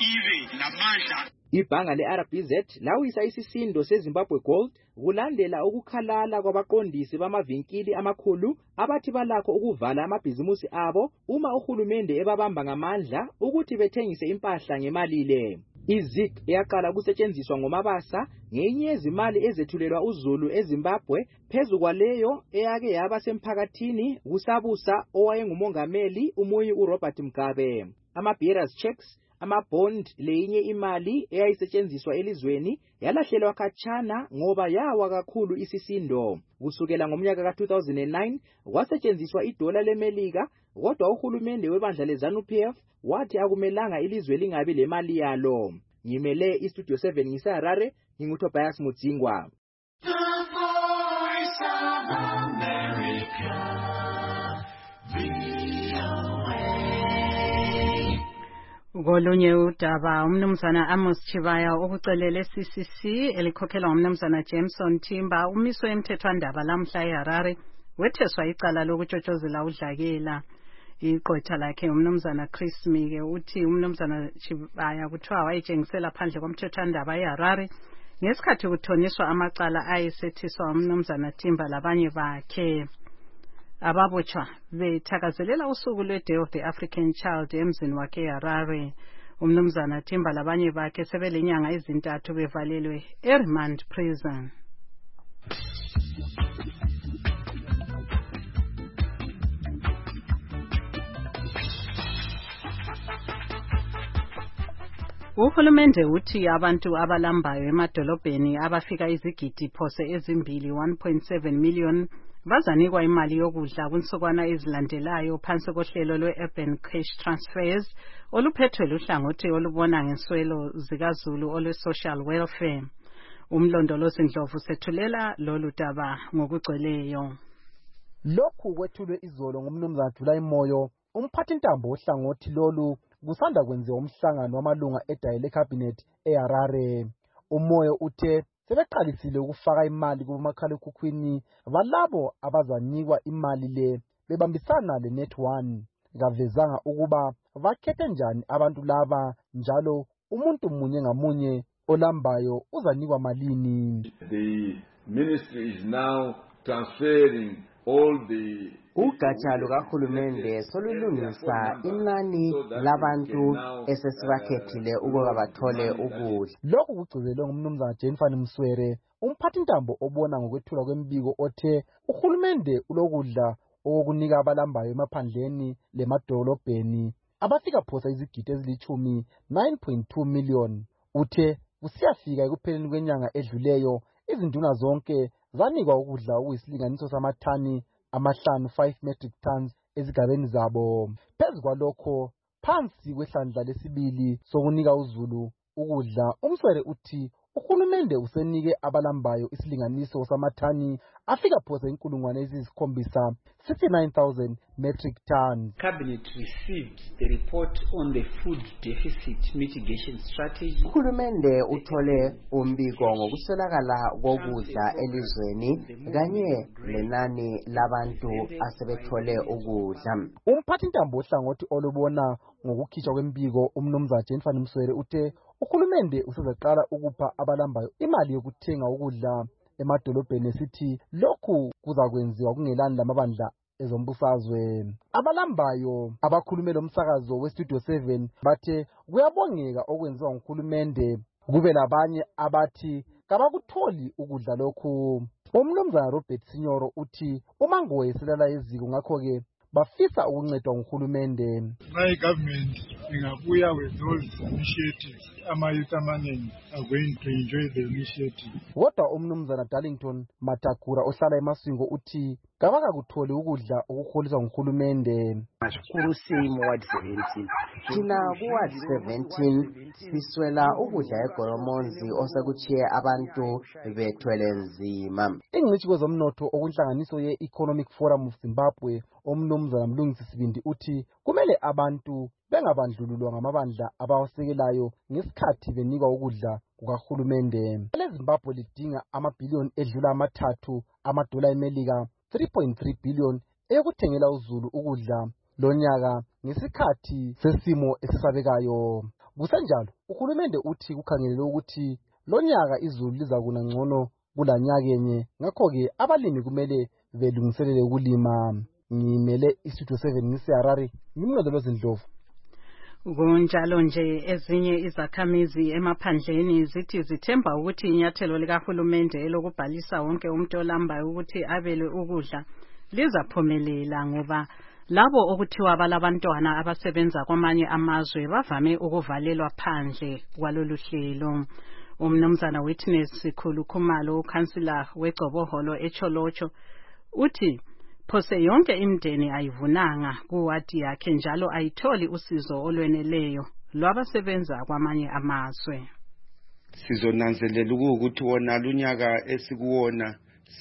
ibe namandla. Ibhanga le-RBZ lawisa isisindo seZimbabwe Gold kulandela ukukhalala kwabaqondisi bamavinkili amakhulu abathi balakho ukuvala amabhizimusi abo uma uhulumende ebabamba ngamandla ukuthi bethengise impahla ngemali le. iZIG yaqala ukusetshenziswa ngomabasa ngenye yezimali ezethulelwa uZulu eZimbabwe phezu kwaleyo eyake yaba semphakathini kusabusa owayengumongameli umuyi uRobert Mugabe. Ama-bearers checks, ama-bond leyinye imali eyayisetshenziswa elizweni yalahlelwa khatshana ngoba yawa kakhulu isisindo. Kusukela ngomnyaka ka-2009 kwasetshenziswa idola leMelika, kodwa uhulumende webandla leZANU-PF wathi akumelanga ilizwe lingabi lemali yalo. Ngimele iStudio 7 ngiseHarare, nginguTobias Mudzingwa. Kolunye udaba umnumzana Amos Chibaya okucelele CCC elikhokhelwa ngumnumzana Jameson Timba umiswe emthethwandaba lamhla eHarare wetheswa icala lokutshotshozela udlakela. Iqotha lakhe umnumzana Chris Mike uthi umnumzana Chibaya kuthiwa wayetshengisela phandle komthethwandaba eHarare ngesikhathi kuthoniswa amacala ayesethiswa umnumzana Timba labanye bakhe. Ababotshwa bethakazelela usuku lwe-Day of the African Child emzini wakhe eHarare. Umnumzana Timba labanye bakhe sebelenyanga ezintathu bevalelwe eRemand Prison. Uhulumende uthi abantu abalambayo emadolobheni abafika izigidi phose ezimbili 1.7 million bazanikwa imali yokudla kunsukwana ezilandelayo phansi kohlelo lwe-Urban Cash Transfers oluphethwe luhlangothi olubona ngenswelo zikaZulu olwe-Social Welfare. Umlondolozi Ndlovu sethulela lolu daba ngokugcweleyo. Lokhu kwethulwe izolo ngumnumzana July Moyo, umphathintambo ohlangothi lolu kusanda kwenziwa umhlangano wamalunga eDayile Cabinet eHarare. Umoyo uthe sebeqalisile ukufaka imali kumakhalekhukhwini balabo abazanikwa imali le bebambisana leNet1. Kavezanga ukuba bakhethe njani abantu laba njalo umuntu munye ngamunye olambayo uzanikwa malini. The ministry is now transferring all the ugatsha lukahulumende solulungisa inani labantu esesibakhethile ukuba bathole ukudla. Lokhu kugcizelwe ngumnumzana Jennifer Mswere, umphathintambo obona ngokwethula kwembiko othe uhulumende ulokudla okunika abalambayo emaphandleni lemadolobheni abafika phosa izigidi ezilithumi 9.2 million. Uthe kusiyafika ekupheleni kwenyanga edluleyo izinduna zonke zanikwa ukudla okuyisilinganiso samathani amahlanu 5 metric tons ezigabeni zabo. Phezu kwalokho phansi kwehlandla lesibili sokunika uZulu ukudla, uMswere uthi uhulumende usenike abalambayo isilinganiso samathani afika phose 69,000 metric tons. Cabinet received the report on the food deficit mitigation strategy. Uhulumende uthole umbiko ngokuswelakala kokudla elizweni kanye lenani labantu asebethole ukudla. Umphathintambo ohlangothi olubona ngokukhitshwa kwembiko umnumzana Jennifer Mswere uthe uhulumende usezaqala ukupha abalambayo imali yokuthenga ukudla emadolobheni esithi lokhu kuzakwenziwa kungelani lamabandla ezombusazwe. Abalambayo abakhulumela umsakazo weStudio 7 bathe kuyabongeka okwenziwa nguhulumende, kube labanye abathi kabakutholi ukudla lokhu. Umnumzana Robert Sinyoro uthi umango yeselala eziko ngakho-ke bafisa ukuncedwa nguhulumende. My government ingabuya with those initiatives. Ama-youth amaningi are going to enjoy the initiative. Kodwa umnumzana Darlington Matakura ohlala eMasingo uthi kabakakutholi ukudla okuholiswa nguhulumende. Kurusimo Ward 17. Thina kuWard 17 siswela ukudla eGoromonzi osekuchiye abantu bethwele nzima. Ingcitshi kwezomnotho okunhlanganiso ye-Economic Forum of Zimbabwe umnumzana Mlungisi Sibindi uthi kumele abantu bengabandlululwa ngamabandla abawasekelayo ngesikhathi benikwa ukudla kukahulumende. LeZimbabwe lidinga amabhiliyoni edlula amathathu amadola eMelika 3.3 billion eyokuthengela uZulu ukudla lonyaka ngesikhathi sesimo esisabekayo. Kusenjalo uhulumende uthi kukhangelelwe ukuthi lonyaka iZulu lizakuna ngcono kulanyakenye, ngakho-ke abalimi kumele belungiselele ukulima. Ngimele iStudio 7 ngiseHarare, ngimlondolozi Ndlovu. Kunjalo nje ezinye izakhamizi emaphandleni zithi zithemba ukuthi inyathelo likahulumende elokubhalisa wonke umuntu olambayo ukuthi abelwe ukudla lizaphumelela ngoba labo okuthiwa balabantwana abasebenza kwamanye amazwe bavame ukuvalelwa phandle kwalolu hlelo. Umnumzana Witness Khulukhumalo, ukansila weGcoboholo eCholocho, uthi phose yonke imindeni ayivunanga kuwadi yakhe njalo ayitholi usizo olweneleyo lwabasebenza kwamanye amazwe. Sizonanzelela ukuthi wona lunyaka esikuwona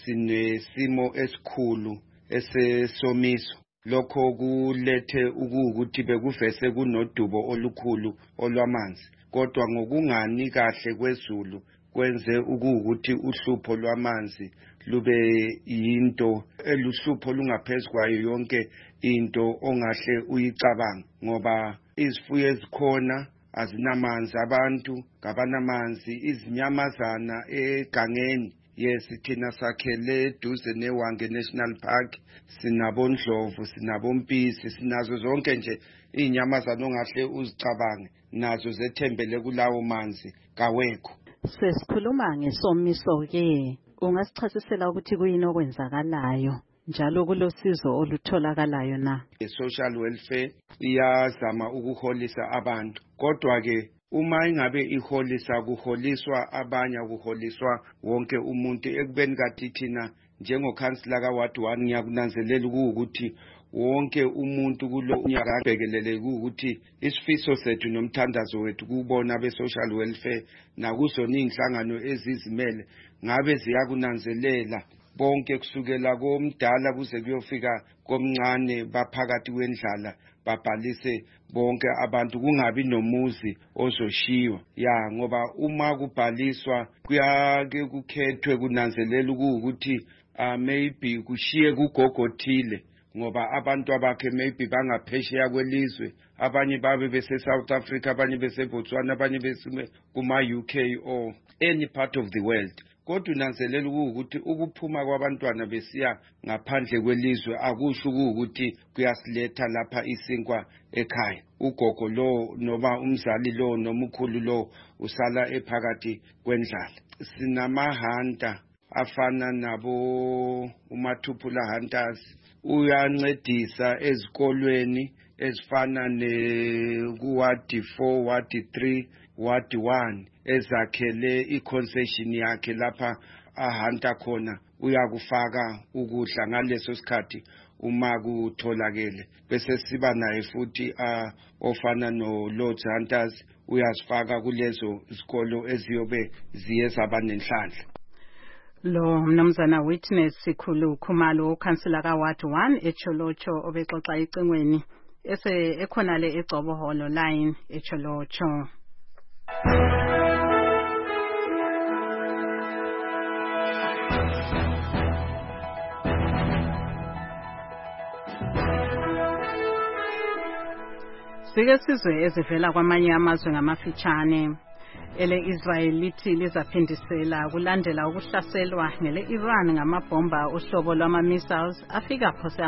sinesimo esikhulu esesomiso. Lokho kulethe ukuthi bekuvese kunodubo olukhulu olwamanzi. Kodwa ngokungani kahle kwezulu kwenze ukuthi uhlupho lwamanzi lube yinto eluhlupho lungaphezulu kwayo yonke into ongahle uyicabanga ngoba izifuyo ezikhona azinamanzi, abantu ngabanamanzi, izinyamazana egangeni. Yes, thina sakhele eduze neWange National Park, sinabondlovu, sinabompisi, sinazo zonke nje izinyamazana ongahle uzicabange nazo zethembele kulawo manzi kawekho. Sesikhuluma ngesomiso ke, ungasichasisela ukuthi kuyini okwenzakalayo njalo kulosizo olutholakalayo na? Social welfare iyazama ukuholisa abantu, kodwa ke uma ingabe iholisa kuholiswa abanye, kuholiswa wonke umuntu. Ekubeni kathi thina njengokhansila kaWard 1 ngiyakunanzelela ukuthi wonke umuntu kulo unyaka abhekelele ukuthi isifiso sethu nomthandazo wethu kubona be-social welfare nakuzona inhlangano ezizimele ngabe ziyakunanzelela bonke kusukela komdala kuze kuyofika komncane baphakathi kwendlala babhalise bonke abantu, kungabi nomuzi ozoshiwa. Ngoba uma kubhaliswa kuyake kukhethwe kunanzelela ukuthi maybe kushiye kugogothile ngoba abantu abakhe maybe bangaphesheya kwelizwe, abanye babe bese South Africa, abanye bese Botswana, abanye bese kuma UK or any part of the world. Kodwa unanzelela ukuthi ukuphuma kwabantwana besiya ngaphandle kwelizwe akusho ukuthi kuyasiletha lapha isinkwa ekhaya. Ugogo lo noma umzali lo noma ukhulu lo usala ephakathi kwendlala. Sinamahanta afana nabo uMathuphula Hunters, uyancedisa ezikolweni ezifana kuwadi 4, wadi 3, wadi 1 ezakhele i-concession yakhe lapha ahanta khona. Uyakufaka ukudla ngaleso sikhathi uma kutholakele, bese siba naye futhi ofana no Lord's Hunters uyasifaka kulezo izikolo eziyobe ziye zaba nenhlanhla. Lo mnumzana Witness Khulukhumalo, ukansila kaWard 1 eCholocho, obexoxa icingweni ekhonale eGcoboholo line eCholocho. Sike sizwe ezivela kwamanye amazwe ngamafitshane. Ele-Israel lithi lizaphindisela kulandela ukuhlaselwa ngele-Iran ngamabhomba uhlobo lwama-missiles afika phose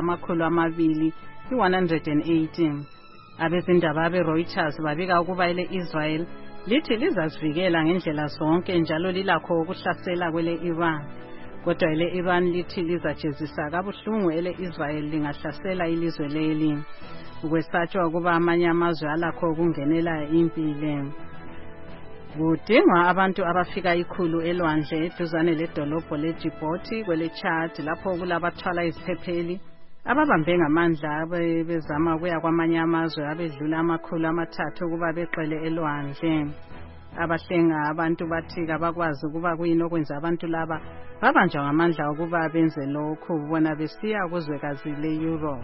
180. Abezindaba be-Reuters babika ukuba ele-Israel lithi lizazivikela ngendlela zonke njalo lilakho ukuhlasela kwele-Iran. Kodwa ele-Iran lithi lizajezisa kabuhlungu ele-Israel lingahlasela ilizwe leli. Ukwesatshwa ukuba amanye amazwe alakho ukungenela impilo. Kudingwa abantu abafika 100 elwandle eduzane ledolobho leDjibouti kwele-Chad lapho kulabathwala iziphepheli ababambe ngamandla bezama ukuya kwamanye amazwe abedlula 300 ukuba beqele elwandle. Abahlenga abantu bathi kabakwazi ukuba kuyini okwenza abantu laba babanjwa ngamandla ukuba benze lokhu bona besiya kuzwekazi le-Europe.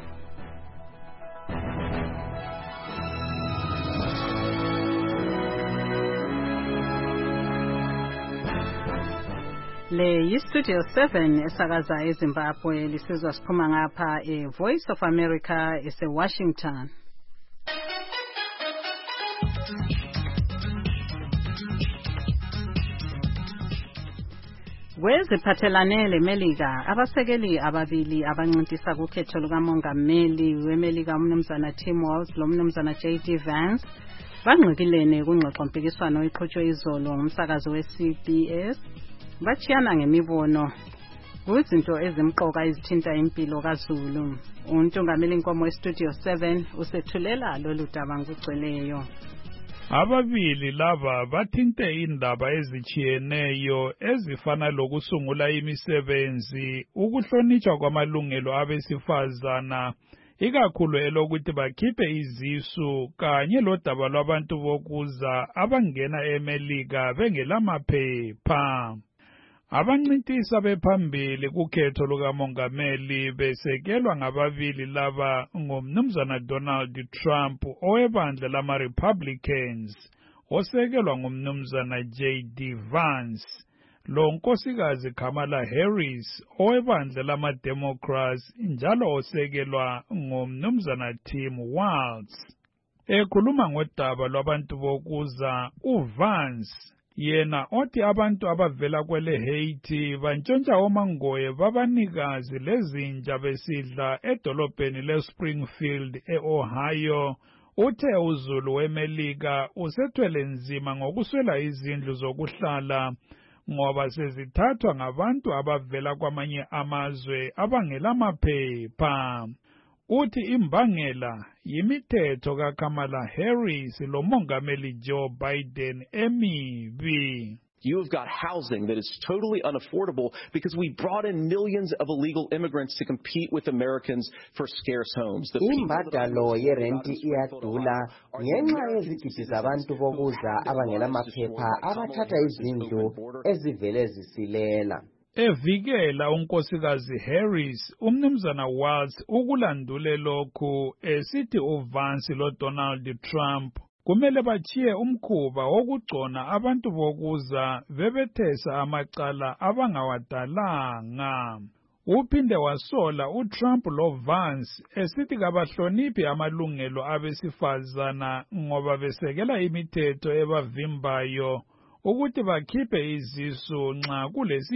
Le yiStudio 7 esakaza eZimbabwe, lisizwa siphuma ngapha eVoice of America eseWashington. Kweziphathelane leMelika, abasekeli ababili abancintisa kukhetho lukamongameli weMelika umnumzana Tim Walz lomnumzana JD Vance banqikilene kungxoxo-mpikiswano eqhutshwe izolo ngumsakazo we-CBS. Bachiyana ngemibono kuzinto ezimqoka ezithinta impilo kaZulu. Untungameli Nkomo weStudio 7 usethulela lolu daba ngokugcweleyo. Ababili laba bathinte indaba ezichiyeneyo ezifana lokusungula imisebenzi, ukuhlonitshwa kwamalungelo abesifazana, ikakhulu elokuthi bakhiphe izisu kanye lodaba lwabantu bokuza abangena eMelika bengelamaphepha. Abancintisa bephambili kukhetho lukamongameli besekelwa ngababili laba ngumnumzana Donald Trump owebandla lama-Republicans osekelwa ngumnumzana JD Vance, lo nkosikazi Kamala Harris owebandla lama-Democrats njalo osekelwa ngumnumzana Tim Walz. Ekhuluma ngodaba lwabantu bokuza, uVance yena othi abantu abavela kwele Haiti bantshontsha omangoye babanikazi lezinja besidla edolobheni leSpringfield e-Ohio, uthe uZulu weMelika usethwele nzima ngokuswela izindlu zokuhlala ngoba sezithathwa ngabantu abavela kwamanye amazwe abangelamaphepha. Uthi imbangela yimithetho kaKamala Harris lomongameli Joe Biden emibi. You've got housing that is totally unaffordable because we brought in millions of illegal immigrants to compete with Americans for scarce homes. Imbadalo yerenti iyadula ngenxa yezigidi zabantu bokuza abangelamaphepha abathatha izindlu ezivele zisilela. Evikela unkosikazi Harris, umnumzana Walz ukulandule lokhu esithi uVance loDonald Trump kumele bachiye umkhuba wokugcona abantu bokuza bebethesa amacala abangawadalanga. Uphinde wasola uTrump loVance esithi kabahloniphi amalungelo abesifazana ngoba besekela imithetho ebavimbayo ukuthi bakhiphe izisu nxa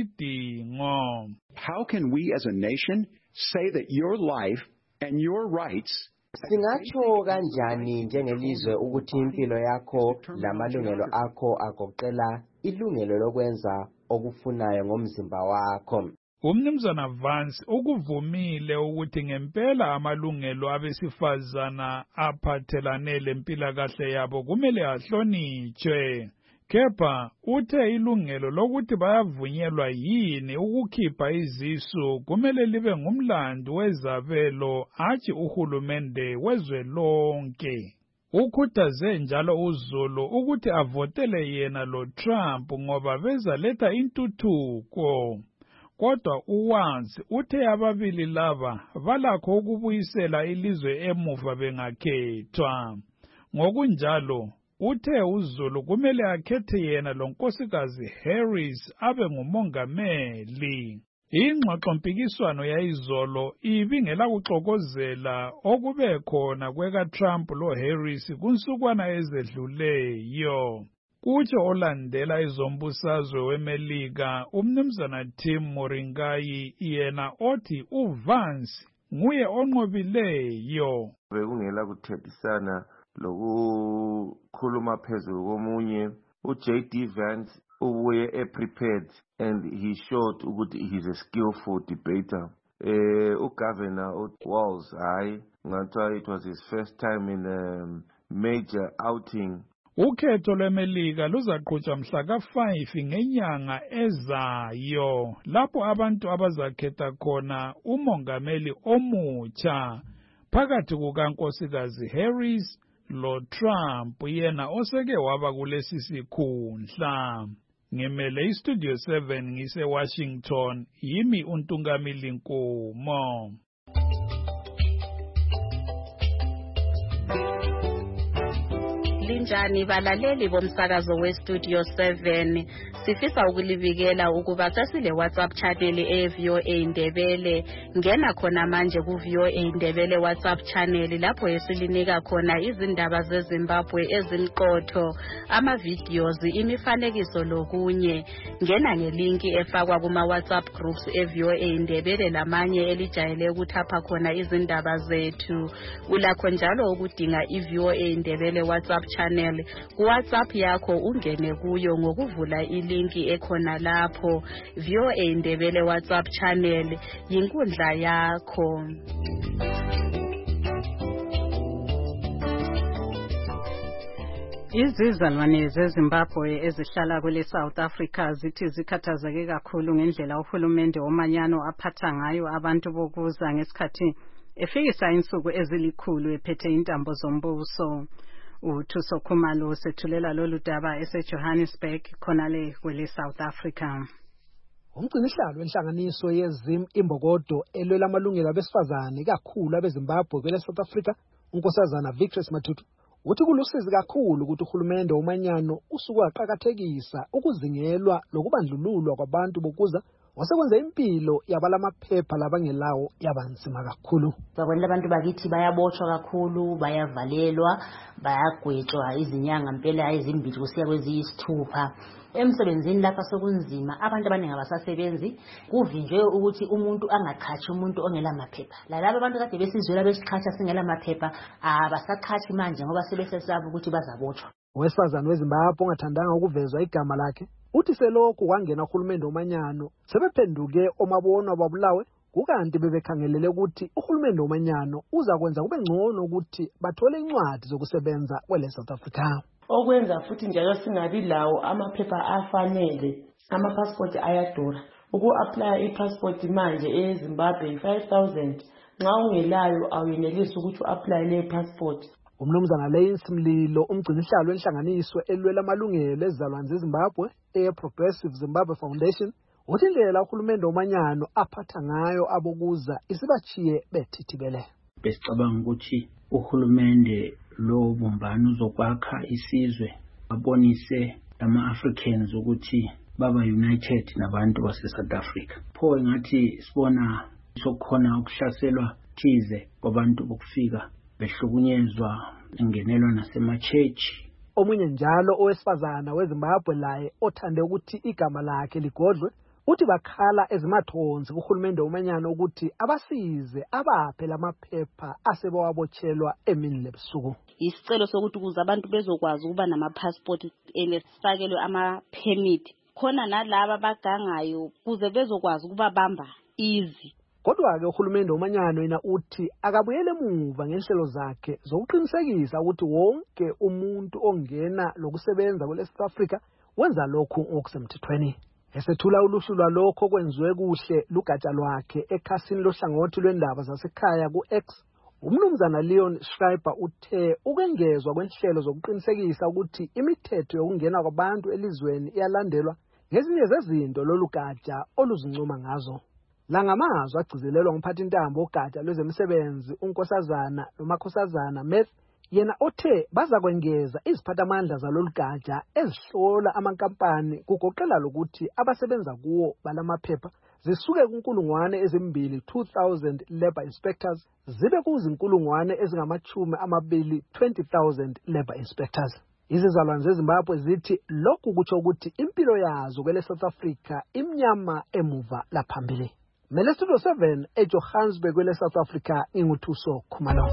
kulesidingo. How can we as a nation say that your life and your rights Singatsho kanjani njengelizwe ukuthi impilo yakho lamalungelo akho agoqela ilungelo lokwenza okufunayo ngomzimba wakho? Umnumzana Vance ukuvumile ukuthi ngempela amalungelo abesifazana aphathelane lempilakahle yabo kumele ahlonitshwe. Kepha uthe ilungelo lokuthi bayavunyelwa yini ukukhipha izisu kumele libe ngumlando wezabelo hatshi uhulumende wezwe lonke. Ukhuthaze njalo uZulu ukuthi avotele yena lo Trump ngoba bezaletha intuthuko. Kodwa uWalz uthe ababili laba balakho ukubuyisela ilizwe emuva bengakhethwa. Ngokunjalo uthe uZulu kumele akhethe yena lo nkosikazi Harris abe ngumongameli. Ingxoxo-mpikiswano yayizolo ibingela kuxokozela okube khona kweka-Trump lo-Harris kunsukwana ezedluleyo. Kutsho olandela izombusazwe weMelika umnumzana Tim Moringai yena othi uVance nguye onqobileyo. Bekungela kuthethisana lokukhuluma phezulu komunye. uJD Vance ubuye prepared and he showed ukuthi he's a skillful debater. Ugovernor Walz hayi ngathiwa it was his first time in a major outing. Ukhetho lweMelika luzaqhutshwa mhla ka-5 ngenyanga ezayo lapho abantu abazakhetha khona umongameli omutsha phakathi kukankosikazi Harris lo Trump yena oseke waba kulesi sikhundla. Ngimele iStudio 7 ngise Washington, yimi uNtungamili Nkomo. Linjani balaleli bomsakazo weStudio 7, Sifisa ukulivikela ukuba sesile WhatsApp channel eVOA Ndebele. Ngena khona manje ku VOA Ndebele WhatsApp channel lapho esilinika khona izindaba zeZimbabwe ezimqotho, ama videos, imifanekiso lokunye. Ngena ngelinki efakwa kuma WhatsApp groups eVOA Ndebele lamanye elijayele ukuthapha khona izindaba zethu. Ulakho njalo ukudinga iVOA Ndebele WhatsApp channel ku WhatsApp yakho, ungene kuyo ngokuvula ilinki ekhona lapho. VOA Ndebele WhatsApp channel yinkundla yakho. Izizalwane zeZimbabwe ezihlala kule South Africa zithi zikhathazeke kakhulu ngendlela uhulumende womanyano aphatha ngayo abantu bokuza ngesikhathi efikisa insuku ezilikhulu ephethe intambo zombuso. uThuso Khumalo sethulela lolu daba eseJohannesburg khonale kwele South Africa. Umgcinisihlalo wenhlanganiso yeZim Imbokodo elwela amalungelo abesifazane kakhulu abeZimbabwe kwele South Africa, unkosazana Victress Matutu, uthi kulusizi kakhulu ukuthi uhulumende womanyano usuku waqhakathekisa ukuzingelwa lokubandlululwa kwabantu bokuza wasekwenza impilo yabalamaphepha labangelawo yabanzima kakhulu. Bakwenza abantu bakithi bayabotshwa kakhulu, bayavalelwa, bayagwetshwa izinyanga impela ezimbili kusiya kweziyisithupha. Emsebenzini lapha sokunzima, abantu abaningi abasasebenzi, kuvinjwe ukuthi umuntu angakhathi umuntu ongela maphepha. Lalabo abantu kade besizwela besikhathi singela maphepha abasakhathi manje ngoba sebesesaba ukuthi bazabotshwa. Owesifazane weZimbabwe ongathandanga ukuvezwa igama lakhe uthi selokhu kwangena uhulumende womanyano sebephenduke omabona babulawe, kukanti bebekhangelele ukuthi uhulumende womanyano uza kwenza kube ngcono ukuthi bathole incwadi zokusebenza kwele South Africa. Okwenza futhi njalo singabi lawo amaphepha afanele, ama-passport ayadura. Uku-apply i-passport manje eZimbabwe 5,000, nxa ungelayo awuyenelisi ukuthi u-apply le-passport. Umnumzana Lance Mlilo, umgcinisihlalo wenhlanganiso elwela amalungelo ezizalwane zeZimbabwe Progressive Zimbabwe Foundation, uthi indlela uhulumende womanyano aphatha ngayo abokuza isibachiye bethithibele. Besicabanga ukuthi uhulumende lo bumbano uzokwakha isizwe, babonise ama-Africans ukuthi baba united nabantu base-South Africa. Pho ngathi sibona sokhona ukuhlaselwa thize kwabantu bokufika behlukunyezwa engenelwa nasema-church. Omunye njalo owesifazana weZimbabwe laye othande ukuthi igama lakhe ligodlwe uthi bakhala ezimathonzi kuhulumende womanyano ukuthi abasize abaphe lamaphepha asebawabotshelwa emini lebusuku. Isicelo sokuthi kuze abantu bezokwazi ukuba nama-passport esifakelwe ama-permit khona nalaba bagangayo kuze bezokwazi ukuba bamba easy. Kodwa-ke uhulumende womanyano yena uthi akabuyele emuva ngenhlelo zakhe zokuqinisekisa ukuthi wonke umuntu ongena lokusebenza kwele South Africa wenza lokhu ngokusemthethweni. Esethula uluhlu lwalokho okwenziwe kuhle lugatsha lwakhe ekhasini lohlangothi lwendaba zasekhaya ku-X, umnumzana Leon Schreiber uthe ukwengezwa kwenhlelo zokuqinisekisa ukuthi imithetho yokungena kwabantu elizweni iyalandelwa ngezinye zezinto lolu gatsha oluzincoma ngazo. La ngamazwi agcizelelwa ngumphathintambo ogatsha lwezemisebenzi unkosazana nomakhosazana Meth, yena othe bazakwengeza iziphathamandla zalolu gatsha ezihlola amankampani kugoqela lokuthi abasebenza kuwo balamaphepha zisuke ku2,000 2,000 labor inspectors zibe kuzinkulungwane ezingama-20 20,000 labor inspectors. Izizalwane zeZimbabwe zithi lokhu kutsho ukuthi impilo yazo kwele South Africa imnyama emuva laphambili. Mele Studio 7 eJohannesburg kwele South Africa, inguThuso Khumalo.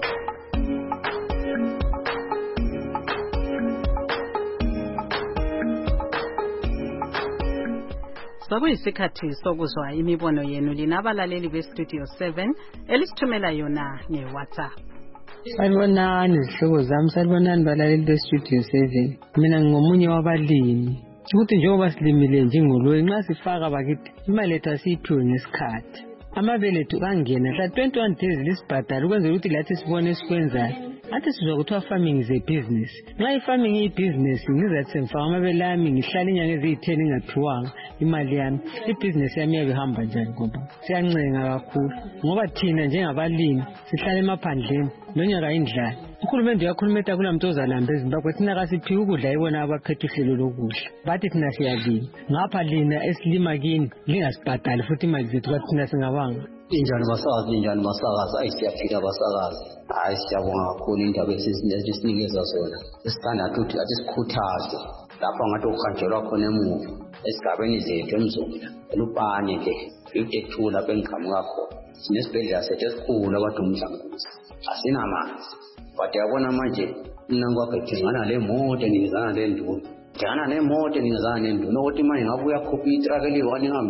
Sokuyisikhathi sokuzwa imibono yenu linabalaleli beStudio 7 elisithumela yona ngeWhatsApp. Sanibonani izihlobo zami, sanibonani balaleli beStudio 7. Mina ngingomunye wabalimi. Ukuthi njengoba silimile njengolwe nxa sifaka bakithi imali lethu asiyiphiwe ngesikhathi. Amabele ethu kangena hla 21 days lisibhadala ukwenzela ukuthi lathi sibone esikwenzayo. athi sizwa kuthiwa farming is a business. Nxa i-farming iyi-business ngizathi ngifaka amabele ami ngihlala inyanga eziyi-10 ngingaphiwanga imali yami, ibhizinesi yami iyabe ihamba njani? Ngoba siyancenga kakhulu ngoba thina njengabalimi sihlala emaphandleni nonyaka indlala. Uhulumende uyakhuluma ethi akulamuntu ozalamba eZimbabwe, thina kasiphiwe ukudla yibona abaphethe uhlelo lokudla. Bathi thina siyalima ngapha lina esilima kini lingasibhadali futhi imali zethu kathi thina singabanga. Injani masakazi ayisiyaphila basakazi. Hayi siyabonga kakhulu indaba esisinikeza zona. Esithanda ukuthi athi sikhuthaze lapho ngathi ukuhanjelwa khona emuva esigabeni zethu emzomla elupane ke 52 lapho engiqhamuka khona. Sinesibhedlela sethu esikhulu abantu umdlanguzi. Asinamanzi. Kodwa yabona manje mina ngoba ngithengana le moto ngizana le nduna. Ngithengana le moto ngizana le nduna ukuthi manje ngabe uyakhupha itruck eliwani ngihambe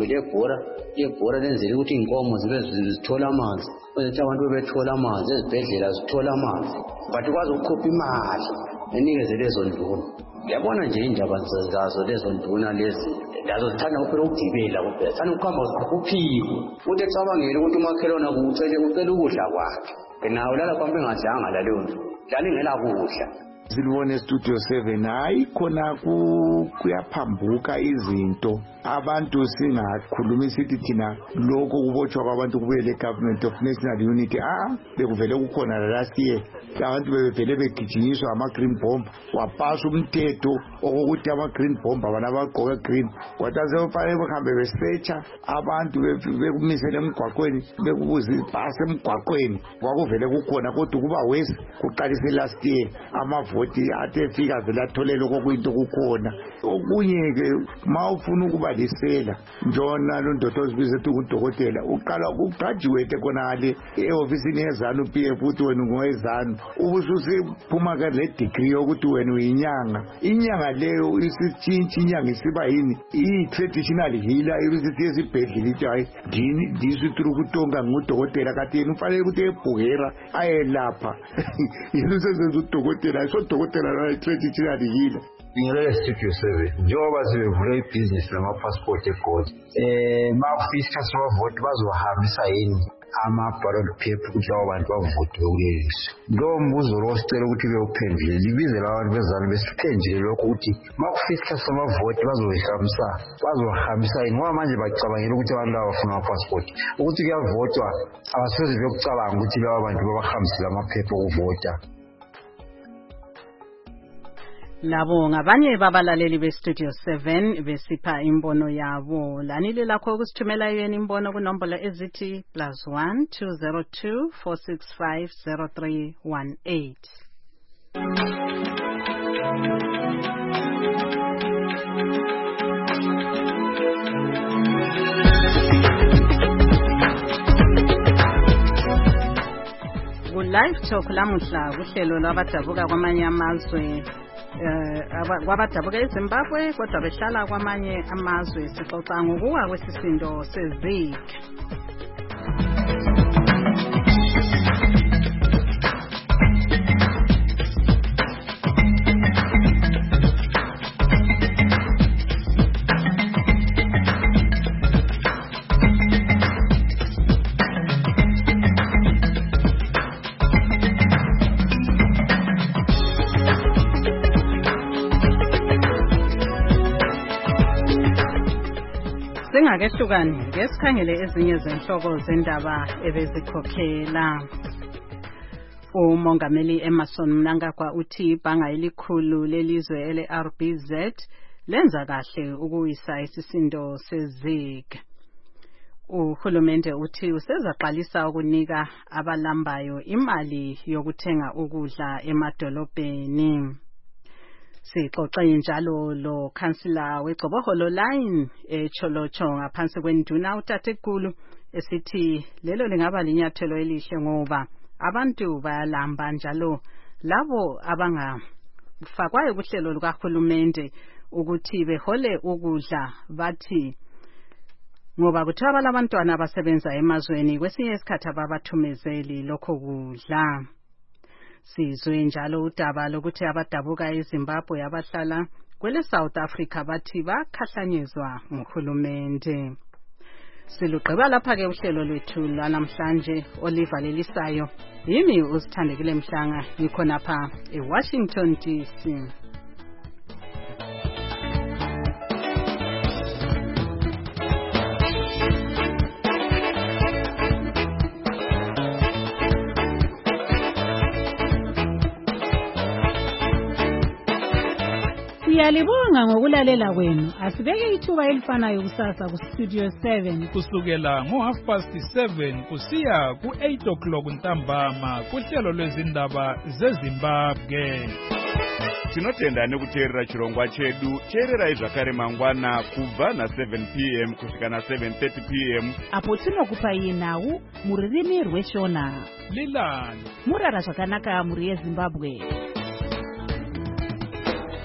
lebhora lenzele ukuthi inkomo zibe zithola amanzi. Ukuthi abantu bebethola amanzi ezibhedlela zithola amanzi. Bathi kwazi ukukhupha imali enikeze lezo nduna. Yabona nje indaba zazo lezo nduna lezi lazo zithanda kuphela ukugibela kuphela. Thanda ukuhamba ukuphiko. Uthi ecabangela ukuthi umakhelwana kucela ukudla kwakhe. Nawo lala kwambe ngadlanga la leyo nto. Lali ngela kudla. Silibone Studio 7 hayi khona kuyaphambuka izinto abantu singakhuluma sithi thina lokho kubotshwa kwabantu kubele Government of National Unity bekuvele kukhona last year abantu bebevele begijinyiswa ama-green bomb wapasa umthetho okuthi ama-green bomb abana bagqoke green kodwa sefanele behambe besearcha abantu bekumisele emgwaqweni bekubuza ibhasi emgwaqweni kwakuvele kukhona kodwa kuba wesi kuqalise last year amavoti athe fika vele atholele okuyinto kukhona okunye ke mawufuna ukuba lisela njona lo ndoda ozibiza ethi udokotela uqala ukugraduate khonale eofisini yezanu PF uthi wena ungowezanu ubususiphuma ke le degree yokuthi wena uyinyanga leyo isitshintsha inyanga isiba yini i-traditional healer ibisithi esibhedlela ithi hayi ndisitru kutonga ngudokotela kati yena ufanele ukuthi ebhuhera ayelapha yena usezenza udokotela so dokotela la traditional healer. Ngilele Studio 7 njengoba sivule ibhizinisi lama-passport eGoli bakufika isikhathi somavoti bazohambisa yini ama-ballot paper ukuthi labo bantu bavote kuleliso. Lo mbuzo lo sicela ukuthi bewuphendule libizele abantu bezalo besiphendule lokho ukuthi bakufika isikhathi somavoti bazohambisa yini ngoba manje bacabangela ukuthi abantu laba bafuna ama-passport ukuthi kuyavotwa abasoze bekucabanga ukuthi labo bantu babahambisile amaphepha okuvota. Labo ngabanye babalaleli beStudio 7 besipha imbono yabo. Lanile lakho ukusithumela yena imbono kunombolo ezithi +1 202 465 0318. Live Talk lamuhla kuhlelo lwabadabuka kwamanye amazwe kwabadabuka eZimbabwe kodwa behlala kwamanye amazwe sixoxa ngokuwa kwesisindo seZig. Singakehlukani ngesikhangele ezinye zenhloko zendaba ebezikhokhela. Umongameli Emmerson Mnangagwa uthi ibhanga elikhulu lelizwe ele-RBZ lenza kahle ukuyisa isisindo seZig. Uhulumende uthi usezaqalisa ukunika abalambayo imali yokuthenga ukudla emadolobheni. Sixoxe njalo lo Councillor weGcoboholo Line eCholocho ngaphansi kwenduna uTatekulu esithi lelo lingaba linyathelo elihle ngoba abantu bayalamba njalo labo abangafakwayo kuhlelo lukahulumende ukuthi behole ukudla bathi ngoba kuthiwa labantwana abasebenza emazweni kwesinye isikhathi ababathumezeli lokho kudla. Sizwe njalo udaba lokuthi abadabuka eZimbabwe abahlala kwele South Africa bathi bakhahlanyezwa nguhulumende. Silugqiba lapha-ke uhlelo lwethu lwanamhlanje olivalelisayo. Yimi uSithandekile Mhlanga, ngikhonapha eWashington DC. Siyalibonga ngokulalela kwenu. Asibeke ithuba elifanayo kusasa ku Studio 7 kusukela ngo7:30 kusiya ku8 o'clock ntambama kuhlelo lwezindaba zeZimbabwe. Tinotenda nekuteerera chirongwa chedu. Teerera zvakare mangwana kubva na7 p.m. kusvika na7:30 p.m. apo tinokupai nhau muririmi rweshona. Lilani murara zvakanaka muri yeZimbabwe.